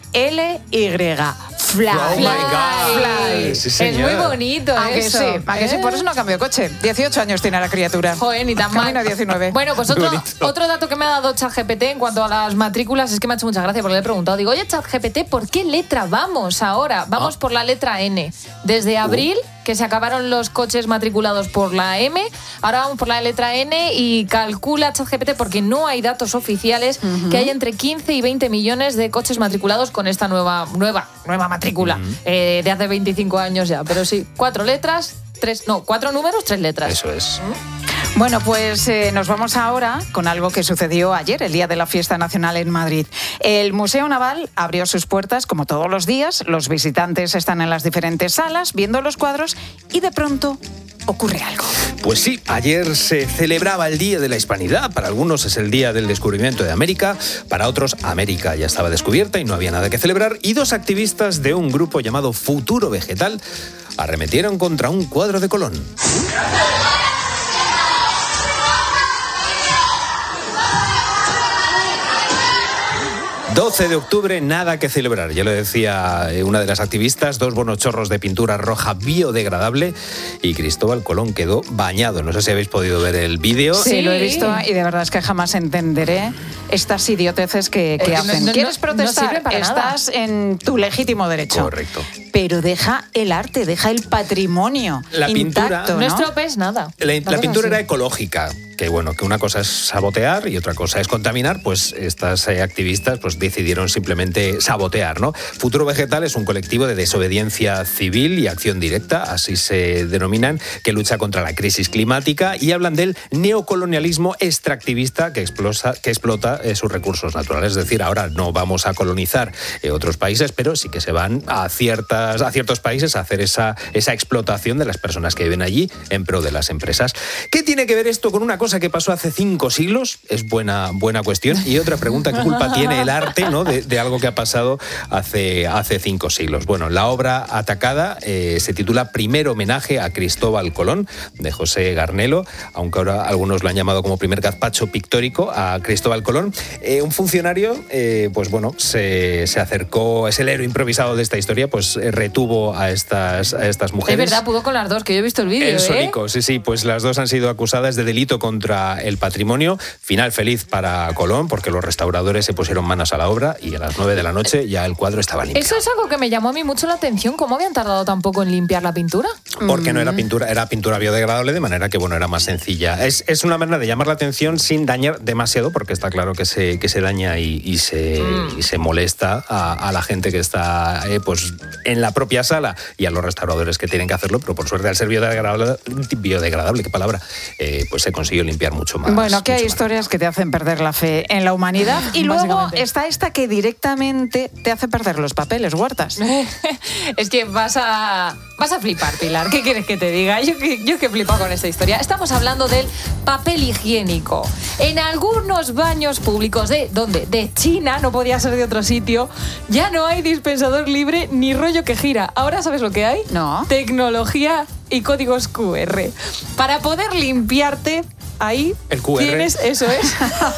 L, Y. Fly. Oh my God. Fly. Sí, Es señor. muy bonito ¿A que eso. sí? ¿A que sí? ¿eh? Por eso no cambio de coche. dieciocho años tiene la criatura. Joder, ni tan mal. Camino a diecinueve. Bueno, pues Muy otro, bonito. otro dato que me ha dado ChatGPT en cuanto a las matrículas es que me ha hecho mucha gracia porque le he preguntado. Digo, oye, ChatGPT, ¿por qué letra vamos ahora? Vamos Ah. por la letra N. Desde abril, que se acabaron los coches matriculados por la M, ahora vamos por la letra N y calcula ChatGPT, porque no hay datos oficiales, que hay entre quince y veinte millones de coches matriculados con esta nueva, nueva, nueva matrícula eh, de hace veinticinco años ya. Pero sí, cuatro letras, tres, no, cuatro números, tres letras. Eso es. Bueno, pues eh, nos vamos ahora con algo que sucedió ayer, el día de la Fiesta Nacional en Madrid. El Museo Naval abrió sus puertas como todos los días, los visitantes están en las diferentes salas viendo los cuadros y de pronto ocurre algo. Pues sí, ayer se celebraba el Día de la Hispanidad. Para algunos es el Día del Descubrimiento de América, para otros América ya estaba descubierta y no había nada que celebrar. Y dos activistas de un grupo llamado Futuro Vegetal arremetieron contra un cuadro de Colón. doce de octubre, nada que celebrar. Ya lo decía una de las activistas, dos bonochorros de pintura roja biodegradable y Cristóbal Colón quedó bañado. No sé si habéis podido ver el vídeo. Sí, Sí. lo he visto y de verdad es que jamás entenderé estas idioteces que, que Eh, no, hacen. no, no, ¿Quieres no protestar? sirven para nada. Estás en tu legítimo derecho. Correcto. Pero deja el arte, deja el patrimonio La pintura- intacto, ¿no? No estropees nada. La, Una la cosa pintura así. era ecológica. que bueno, que una cosa es sabotear y otra cosa es contaminar, pues estas eh, activistas pues decidieron simplemente sabotear, ¿no? Futuro Vegetal es un colectivo de desobediencia civil y acción directa, así se denominan, que lucha contra la crisis climática y hablan del neocolonialismo extractivista que explota, que explota eh, sus recursos naturales. Es decir, ahora no vamos a colonizar eh, otros países, pero sí que se van a ciertas a ciertos países a hacer esa, esa explotación de las personas que viven allí en pro de las empresas. ¿Qué tiene que ver esto con una cosa que pasó hace cinco siglos? Es buena, buena cuestión. Y otra pregunta, ¿qué culpa tiene el arte, ¿no? de, de algo que ha pasado hace, hace cinco siglos? Bueno, la obra Atacada eh, se titula Primer homenaje a Cristóbal Colón, de José Garnelo, aunque ahora algunos lo han llamado como primer gazpacho pictórico a Cristóbal Colón. Eh, un funcionario, eh, pues bueno, se, se acercó, es el héroe improvisado de esta historia, pues eh, retuvo a estas, a estas mujeres. Es verdad, pudo con las dos, que yo he visto el vídeo, El ¿eh? Sónico, sí, sí, pues las dos han sido acusadas de delito contra el patrimonio. Final feliz para Colón, porque los restauradores se pusieron manos a la obra y a las nueve de la noche ya el cuadro estaba limpio. Eso es algo que me llamó a mí mucho la atención. ¿Cómo habían tardado tan poco en limpiar la pintura? Porque no era pintura, era pintura biodegradable, de manera que bueno, era más sencilla. Es, es una manera de llamar la atención sin dañar demasiado, porque está claro que se, que se daña y, y, se, mm. y se molesta a, a la gente que está eh, pues, en la propia sala y a los restauradores que tienen que hacerlo, pero por suerte al ser biodegradable, biodegradable qué palabra, eh, pues se consiguió limpiar mucho más. Bueno, que hay más. historias que te hacen perder la fe en la humanidad y luego está esta que directamente te hace perder los papeles, Huertas. Es que vas a, vas a flipar, Pilar. ¿Qué quieres que te diga? Yo, yo que he flipado con esta historia. Estamos hablando del papel higiénico. En algunos baños públicos de, ¿dónde? De China, no podía ser de otro sitio, ya no hay dispensador libre ni rollo que gira. ¿Ahora sabes lo que hay? No. Tecnología y códigos cu erre. Para poder limpiarte, ahí el cu erre. Tienes, eso es.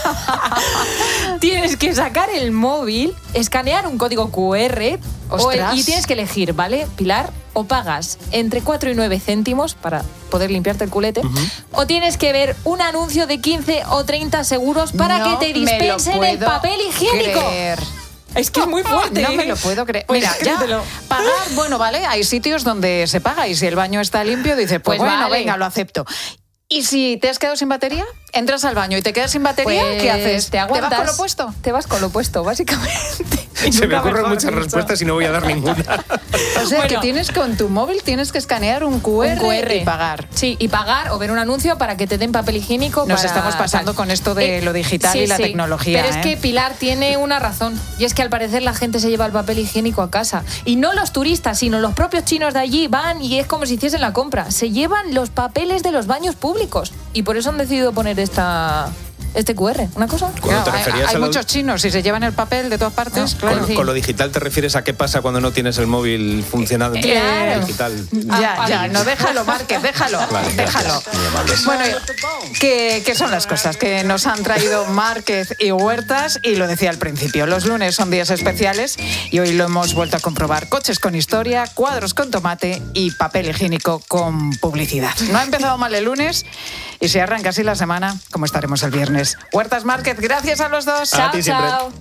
Tienes que sacar el móvil, escanear un código cu erre o el, y tienes que elegir, ¿vale, Pilar? O pagas entre cuatro y nueve céntimos para poder limpiarte el culete, uh-huh. o tienes que ver un anuncio de quince o treinta seguros para no que te dispensen el papel higiénico. Creer. Es que es muy fuerte. No me lo puedo creer. Pues Mira, ya pagar, bueno, vale, hay sitios donde se paga y si el baño está limpio, dices, pues, pues bueno, vale. venga, lo acepto. ¿Y si te has quedado sin batería? Entras al baño y te quedas sin batería, pues, ¿qué haces? ¿Te aguantas? ¿Te vas con lo puesto? Te vas con lo puesto, básicamente. Se me ocurren muchas mucho. respuestas y no voy a dar ninguna. O sea, bueno, que tienes con tu móvil, tienes que escanear un cu erre, un cu erre y pagar. Sí, y pagar o ver un anuncio para que te den papel higiénico. Nos para... estamos pasando con esto de eh, lo digital sí, y la sí. tecnología. Pero ¿eh? es que Pilar tiene una razón. Y es que al parecer la gente se lleva el papel higiénico a casa. Y no los turistas, sino los propios chinos de allí van y es como si hiciesen la compra. Se llevan los papeles de los baños públicos. Y por eso han decidido poner esta... este cu erre, ¿una cosa? Claro, hay hay lo... muchos chinos y se llevan el papel de todas partes. No, claro. con, sí. con lo digital te refieres a qué pasa cuando no tienes el móvil funcionando claro. digital. Ya, ah, ya, no, déjalo, Márquez, déjalo, vale, déjalo. Bueno, ¿qué, ¿qué son las cosas que nos han traído Márquez y Huertas? Y lo decía al principio, los lunes son días especiales y hoy lo hemos vuelto a comprobar. Coches con historia, cuadros con tomate y papel higiénico con publicidad. No ha empezado mal el lunes y si arranca así la semana, como estaremos el viernes. Huertas, Márquez, gracias a los dos. Chao, chao.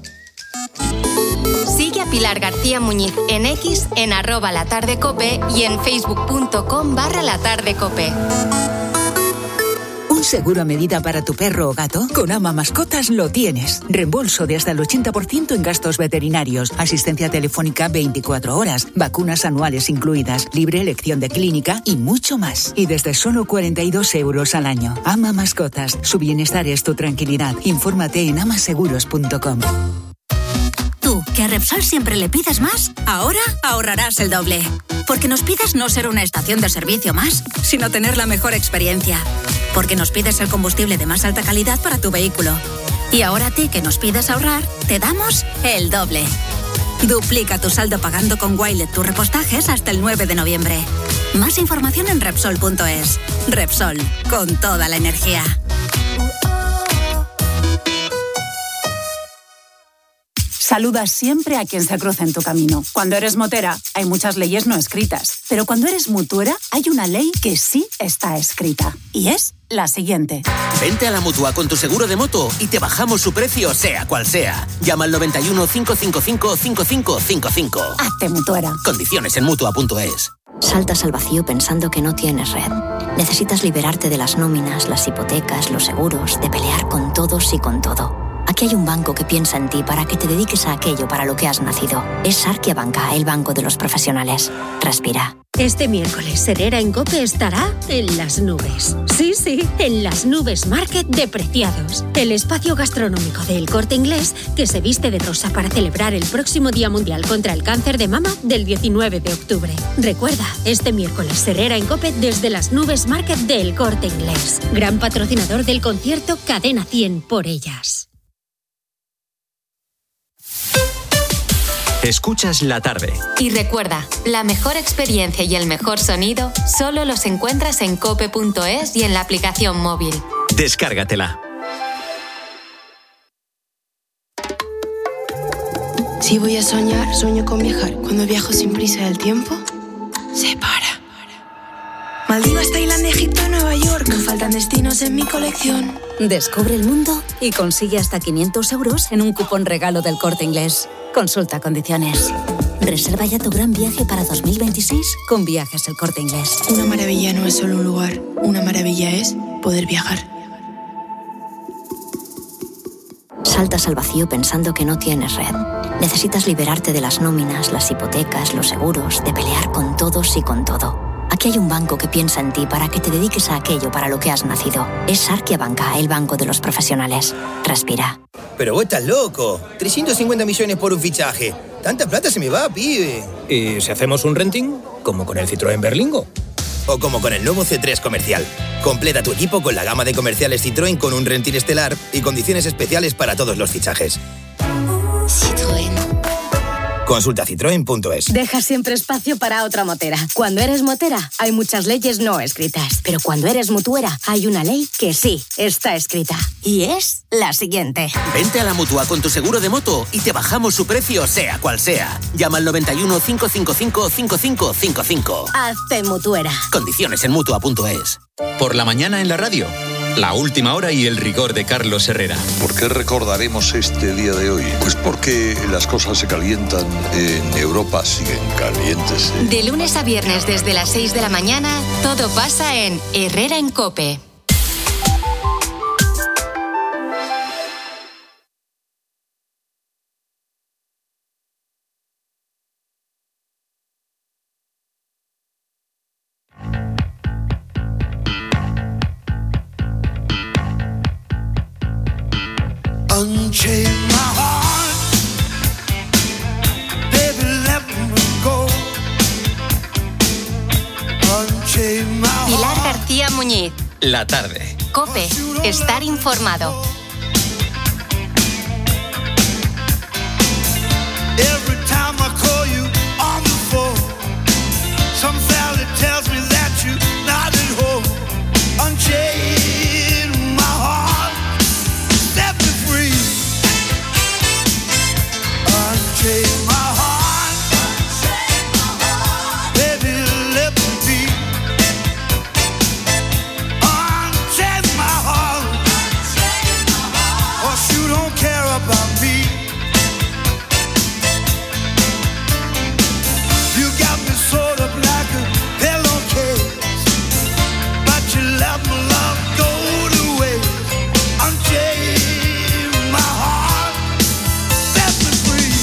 Sigue a Pilar García Muñiz en X, en arroba la tarde cope y en facebook.com barra la tarde cope. ¿Un seguro a medida para tu perro o gato? Con Ama Mascotas lo tienes. Reembolso de hasta el ochenta por ciento en gastos veterinarios, asistencia telefónica veinticuatro horas, vacunas anuales incluidas, libre elección de clínica y mucho más. Y desde solo cuarenta y dos euros al año. Ama Mascotas. Su bienestar es tu tranquilidad. Infórmate en amaseguros punto com. Tú, que a Repsol siempre le pides más, ahora ahorrarás el doble. Porque nos pides no ser una estación de servicio más, sino tener la mejor experiencia. Porque nos pides el combustible de más alta calidad para tu vehículo. Y ahora a ti, que nos pides ahorrar, te damos el doble. Duplica tu saldo pagando con Wilet tus repostajes hasta el nueve de noviembre. Más información en Repsol punto es. Repsol, con toda la energía. Saluda siempre a quien se cruza en tu camino. Cuando eres motera, hay muchas leyes no escritas. Pero cuando eres mutuera, hay una ley que sí está escrita. Y es la siguiente. Vente a la Mutua con tu seguro de moto y te bajamos su precio, sea cual sea. Llama al noventa y uno, cinco cinco cinco, cinco cinco cinco cinco. Hazte mutuera. Condiciones en Mutua punto es. Saltas al vacío pensando que no tienes red. Necesitas liberarte de las nóminas, las hipotecas, los seguros, de pelear con todos y con todo. Aquí hay un banco que piensa en ti para que te dediques a aquello para lo que has nacido. Es Sarkia Banca, el banco de los profesionales. Respira. Este miércoles, Herrera en COPE estará en las nubes. Sí, sí, en las nubes Market de Preciados. El espacio gastronómico del Corte Inglés que se viste de rosa para celebrar el próximo Día Mundial contra el Cáncer de Mama del diecinueve de octubre. Recuerda, este miércoles, Herrera en COPE desde las nubes Market del Corte Inglés. Gran patrocinador del concierto Cadena cien por ellas. Escuchas la tarde. Y recuerda, la mejor experiencia y el mejor sonido solo los encuentras en cope punto es y en la aplicación móvil. Descárgatela. Si voy a soñar, sueño con viajar. Cuando viajo sin prisa, el tiempo se para. Maldivas, Tailandia, Egipto, Nueva York. No faltan destinos en mi colección. Descubre el mundo y consigue hasta quinientos euros en un cupón regalo del Corte Inglés. Consulta condiciones. Reserva ya tu gran viaje para dos mil veintiséis con Viajes El Corte Inglés. Una maravilla no es solo un lugar. Una maravilla es poder viajar. Saltas al vacío pensando que no tienes red. Necesitas liberarte de las nóminas, las hipotecas, los seguros, de pelear con todos y con todo. Aquí hay un banco que piensa en ti para que te dediques a aquello para lo que has nacido. Es Sarkia Banca, el banco de los profesionales. Respira. Pero vos estás loco. trescientos cincuenta millones por un fichaje. Tanta plata se me va, pibe. ¿Y si hacemos un renting? Como con el Citroën Berlingo. O como con el nuevo C tres Comercial. Completa tu equipo con la gama de comerciales Citroën con un renting estelar y condiciones especiales para todos los fichajes. Citroën. Consulta citroen punto es. Deja siempre espacio para otra motera. Cuando eres motera, hay muchas leyes no escritas. Pero cuando eres mutuera, hay una ley que sí está escrita. Y es la siguiente. Vente a la Mutua con tu seguro de moto y te bajamos su precio, sea cual sea. Llama al noventa y uno, cinco cinco cinco, cinco cinco cinco cinco. Hazte mutuera. Condiciones en mutua punto es. Por la mañana en la radio. La última hora y el rigor de Carlos Herrera. ¿Por qué recordaremos este día de hoy? Pues porque las cosas se calientan en Europa, siguen calientes. ¿eh? De lunes a viernes desde las seis de la mañana, todo pasa en Herrera en COPE. Unchain my heart, baby, let me go. Unchain my heart. Pilar García Muñiz. La tarde. COPE. Estar informado. Every time I call you on the phone, some fella tells me that you're not at home. Unchain my heart, set me free. Unchain my heart, baby, let me be. Unchain my heart, or you don't care about me. You got me sort of like a pillowcase, but you let my love go to waste. Unchain my heart, set me free.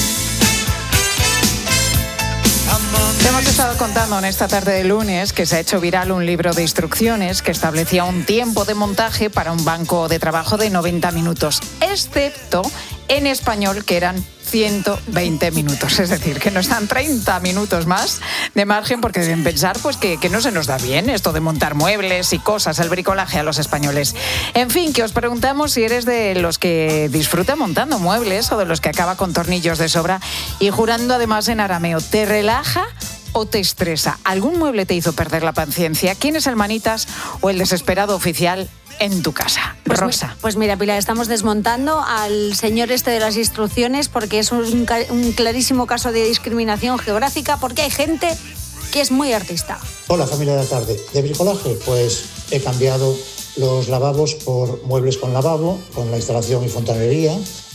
Te hemos estado contando en esta tarde de lunes que se ha hecho viral un libro de instrucciones que establecía un tiempo de montaje para un banco de trabajo de noventa minutos, excepto en español, que eran ciento veinte minutos. Es decir, que nos dan treinta minutos más de margen porque deben pensar pues que, que no se nos da bien esto de montar muebles y cosas, el bricolaje a los españoles. En fin, que os preguntamos si eres de los que disfruta montando muebles o de los que acaba con tornillos de sobra y jurando además en arameo. ¿Te relaja o te estresa? ¿Algún mueble te hizo perder la paciencia? ¿Quién es el manitas o el desesperado oficial en tu casa? Pues Rosa. Mi, pues mira, Pilar, estamos desmontando al señor este de las instrucciones porque es un, un clarísimo caso de discriminación geográfica, porque hay gente que es muy artista. Hola, familia de la tarde. ¿De bricolaje? Pues he cambiado los lavabos por muebles con lavabo, con la instalación y fontanería.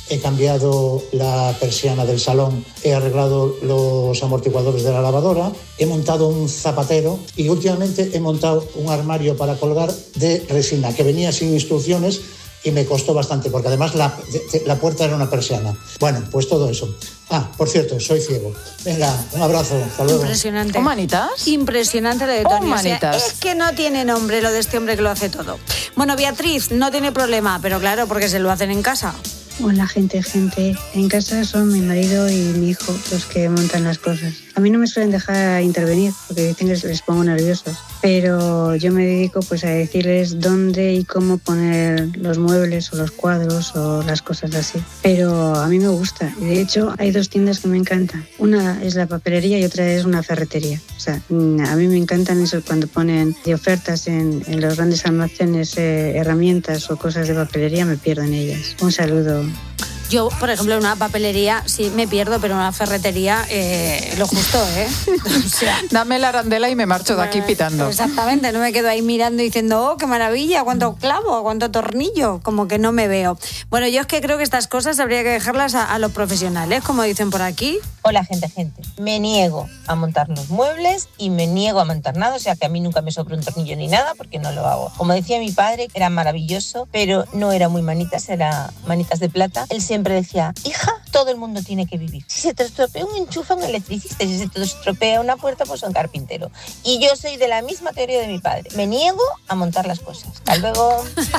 he cambiado la persiana del salón, he arreglado los amortiguadores de la lavadora, he montado un zapatero y últimamente he montado un armario para colgar de resina que venía sin instrucciones y me costó bastante porque además la, la puerta era una persiana. Bueno, pues todo eso. Ah, por cierto, soy ciego. Venga, un abrazo, hasta luego. Impresionante. ¿O manitas? Impresionante lo de Tony. ¿O manitas? O sea, es que no tiene nombre lo de este hombre que lo hace todo. Bueno, Beatriz no tiene problema, pero claro, porque se lo hacen en casa. Hola, gente, gente. En casa son mi marido y mi hijo los que montan las cosas. A mí no me suelen dejar intervenir porque dicen que les pongo nerviosos. Pero yo me dedico pues a decirles dónde y cómo poner los muebles o los cuadros o las cosas así. Pero a mí me gusta. Y de hecho hay dos tiendas que me encantan. Una es la papelería y otra es una ferretería. O sea, a mí me encantan eso cuando ponen de ofertas en, en los grandes almacenes eh, herramientas o cosas de papelería, me pierdo en ellas. Un saludo. Yo, por ejemplo, en una papelería sí me pierdo, pero en una ferretería eh, lo justo, ¿eh? O sea, dame la arandela y me marcho de aquí pitando. Exactamente, no me quedo ahí mirando y diciendo, oh, qué maravilla, cuánto clavo, cuánto tornillo, como que no me veo. Bueno, yo es que creo que estas cosas habría que dejarlas a, a los profesionales, como dicen por aquí. Hola, gente, gente. Me niego a montar los muebles y me niego a montar nada, o sea que a mí nunca me sobra un tornillo ni nada porque no lo hago. Como decía mi padre, era maravilloso, pero no era muy manitas, era manitas de plata. Él siempre decía, hija, todo el mundo tiene que vivir. Si se te estropea un enchufe, un electricista, y si se te estropea una puerta, pues un carpintero. Y yo soy de la misma teoría de mi padre. Me niego a montar las cosas. Hasta luego.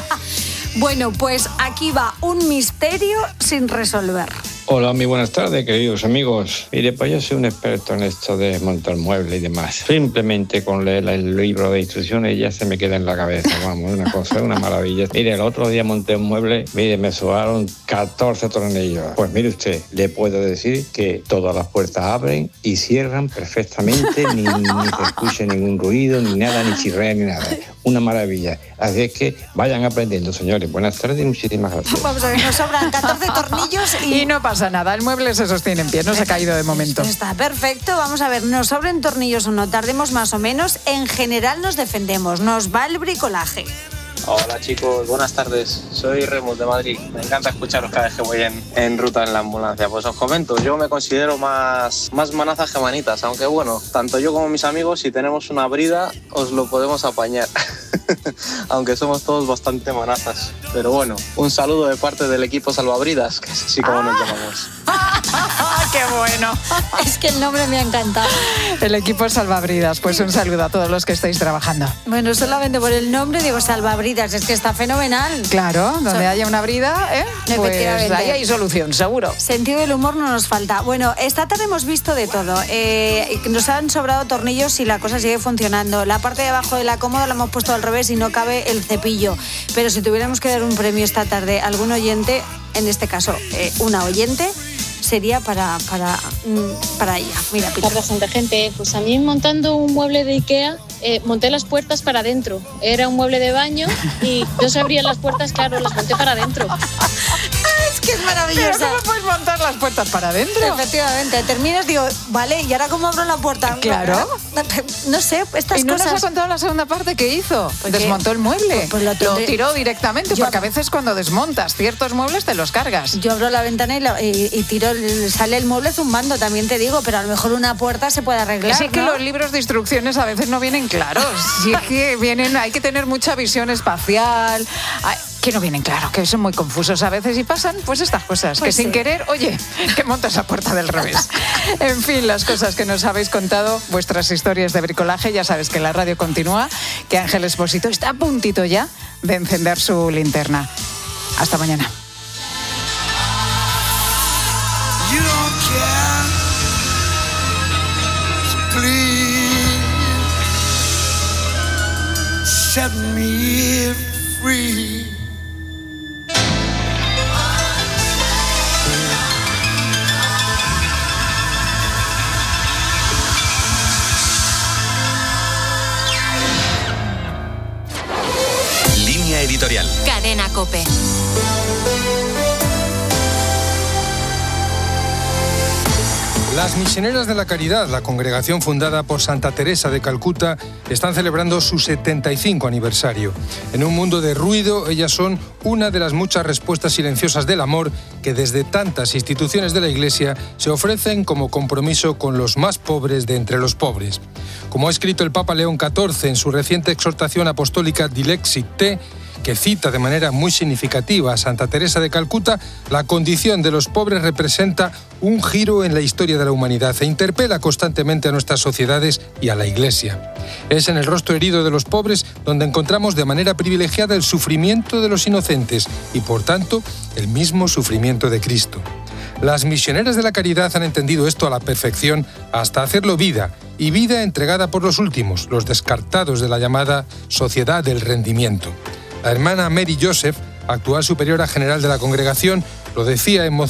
Bueno, pues aquí va un misterio sin resolver. Hola, muy buenas tardes, queridos amigos. Mire, pues yo soy un experto en esto de montar muebles y demás. Simplemente con leer el libro de instrucciones ya se me queda en la cabeza, vamos, una cosa, una maravilla. Mire, el otro día monté un mueble, mire, me sobraron catorce tornillos. Pues mire usted, le puedo decir que todas las puertas abren y cierran perfectamente, ni, ni se escucha ningún ruido, ni nada, ni chirrea, ni nada. Una maravilla. Así es que vayan aprendiendo, señores. Buenas tardes y muchísimas gracias. Vamos a ver, nos sobran catorce tornillos y... y no pasa nada, el mueble se sostiene en pie, no se ha caído de momento. Está perfecto, vamos a ver, nos sobren tornillos o no, tardemos más o menos, en general nos defendemos, nos va el bricolaje. Hola chicos, buenas tardes, soy Remus de Madrid, me encanta escucharos cada vez que voy en, en ruta en la ambulancia. Pues os comento, yo me considero más, más manazas que manitas, aunque bueno, tanto yo como mis amigos, si tenemos una brida, os lo podemos apañar. Aunque somos todos bastante manazas. Pero bueno, un saludo de parte del equipo Salvabridas, que es así como nos llamamos. ¡Qué bueno! Es que el nombre me ha encantado. El equipo Salvabridas, pues un saludo a todos los que estáis trabajando. Bueno, solamente por el nombre digo Salvabridas, es que está fenomenal. Claro, donde so- haya una brida, ¿eh? Pues ahí hay solución, seguro. Sentido del humor no nos falta. Bueno, esta tarde hemos visto de todo. Eh, nos han sobrado tornillos y la cosa sigue funcionando. La parte de abajo de la cómoda la hemos puesto al revés y no cabe el cepillo. Pero si tuviéramos que dar un premio esta tarde a algún oyente, en este caso eh, una oyente, sería para, para, para ella. Mira, Pilar. Buenas tardes, gente, gente. Pues a mí montando un mueble de Ikea, eh, monté las puertas para adentro. Era un mueble de baño y yo se abrían las puertas, claro, las monté para adentro. Es que es maravillosa. ¿Pero cómo puedes montar las puertas para adentro? Efectivamente, terminas, digo, vale, ¿y ahora cómo abro la puerta? Claro. No sé, estas ¿Y no cosas... nos ha contado la segunda parte que hizo? Porque desmontó el mueble. Pues, pues lo, lo tiró directamente, yo... porque a veces cuando desmontas ciertos muebles te los cargas. Yo abro la ventana y, la, y, y tiro, sale el mueble zumbando, también te digo, pero a lo mejor una puerta se puede arreglar, Es ¿no? que los libros de instrucciones a veces no vienen claros. Sí, es que vienen, hay que tener mucha visión espacial. Hay, que no vienen claros, que son muy confusos a veces y pasan pues estas cosas, pues que sí. sin querer, oye, que montas la puerta del revés. En fin, las cosas que nos habéis contado, vuestras historias de bricolaje, ya sabes que la radio continúa, que Ángel Expósito está a puntito ya de encender su linterna. Hasta mañana. You don't care, so please set me free. Línea editorial. Cadena COPE. Las Misioneras de la Caridad, la congregación fundada por Santa Teresa de Calcuta, están celebrando su setenta y cinco aniversario. En un mundo de ruido, ellas son una de las muchas respuestas silenciosas del amor que desde tantas instituciones de la Iglesia se ofrecen como compromiso con los más pobres de entre los pobres. Como ha escrito el Papa León catorce en su reciente exhortación apostólica Dilexit Te, que cita de manera muy significativa a Santa Teresa de Calcuta, la condición de los pobres representa un giro en la historia de la humanidad e interpela constantemente a nuestras sociedades y a la Iglesia. Es en el rostro herido de los pobres donde encontramos de manera privilegiada el sufrimiento de los inocentes y, por tanto, el mismo sufrimiento de Cristo. Las misioneras de la caridad han entendido esto a la perfección hasta hacerlo vida, y vida entregada por los últimos, los descartados de la llamada sociedad del rendimiento. La hermana Mary Joseph, actual superiora general de la congregación, lo decía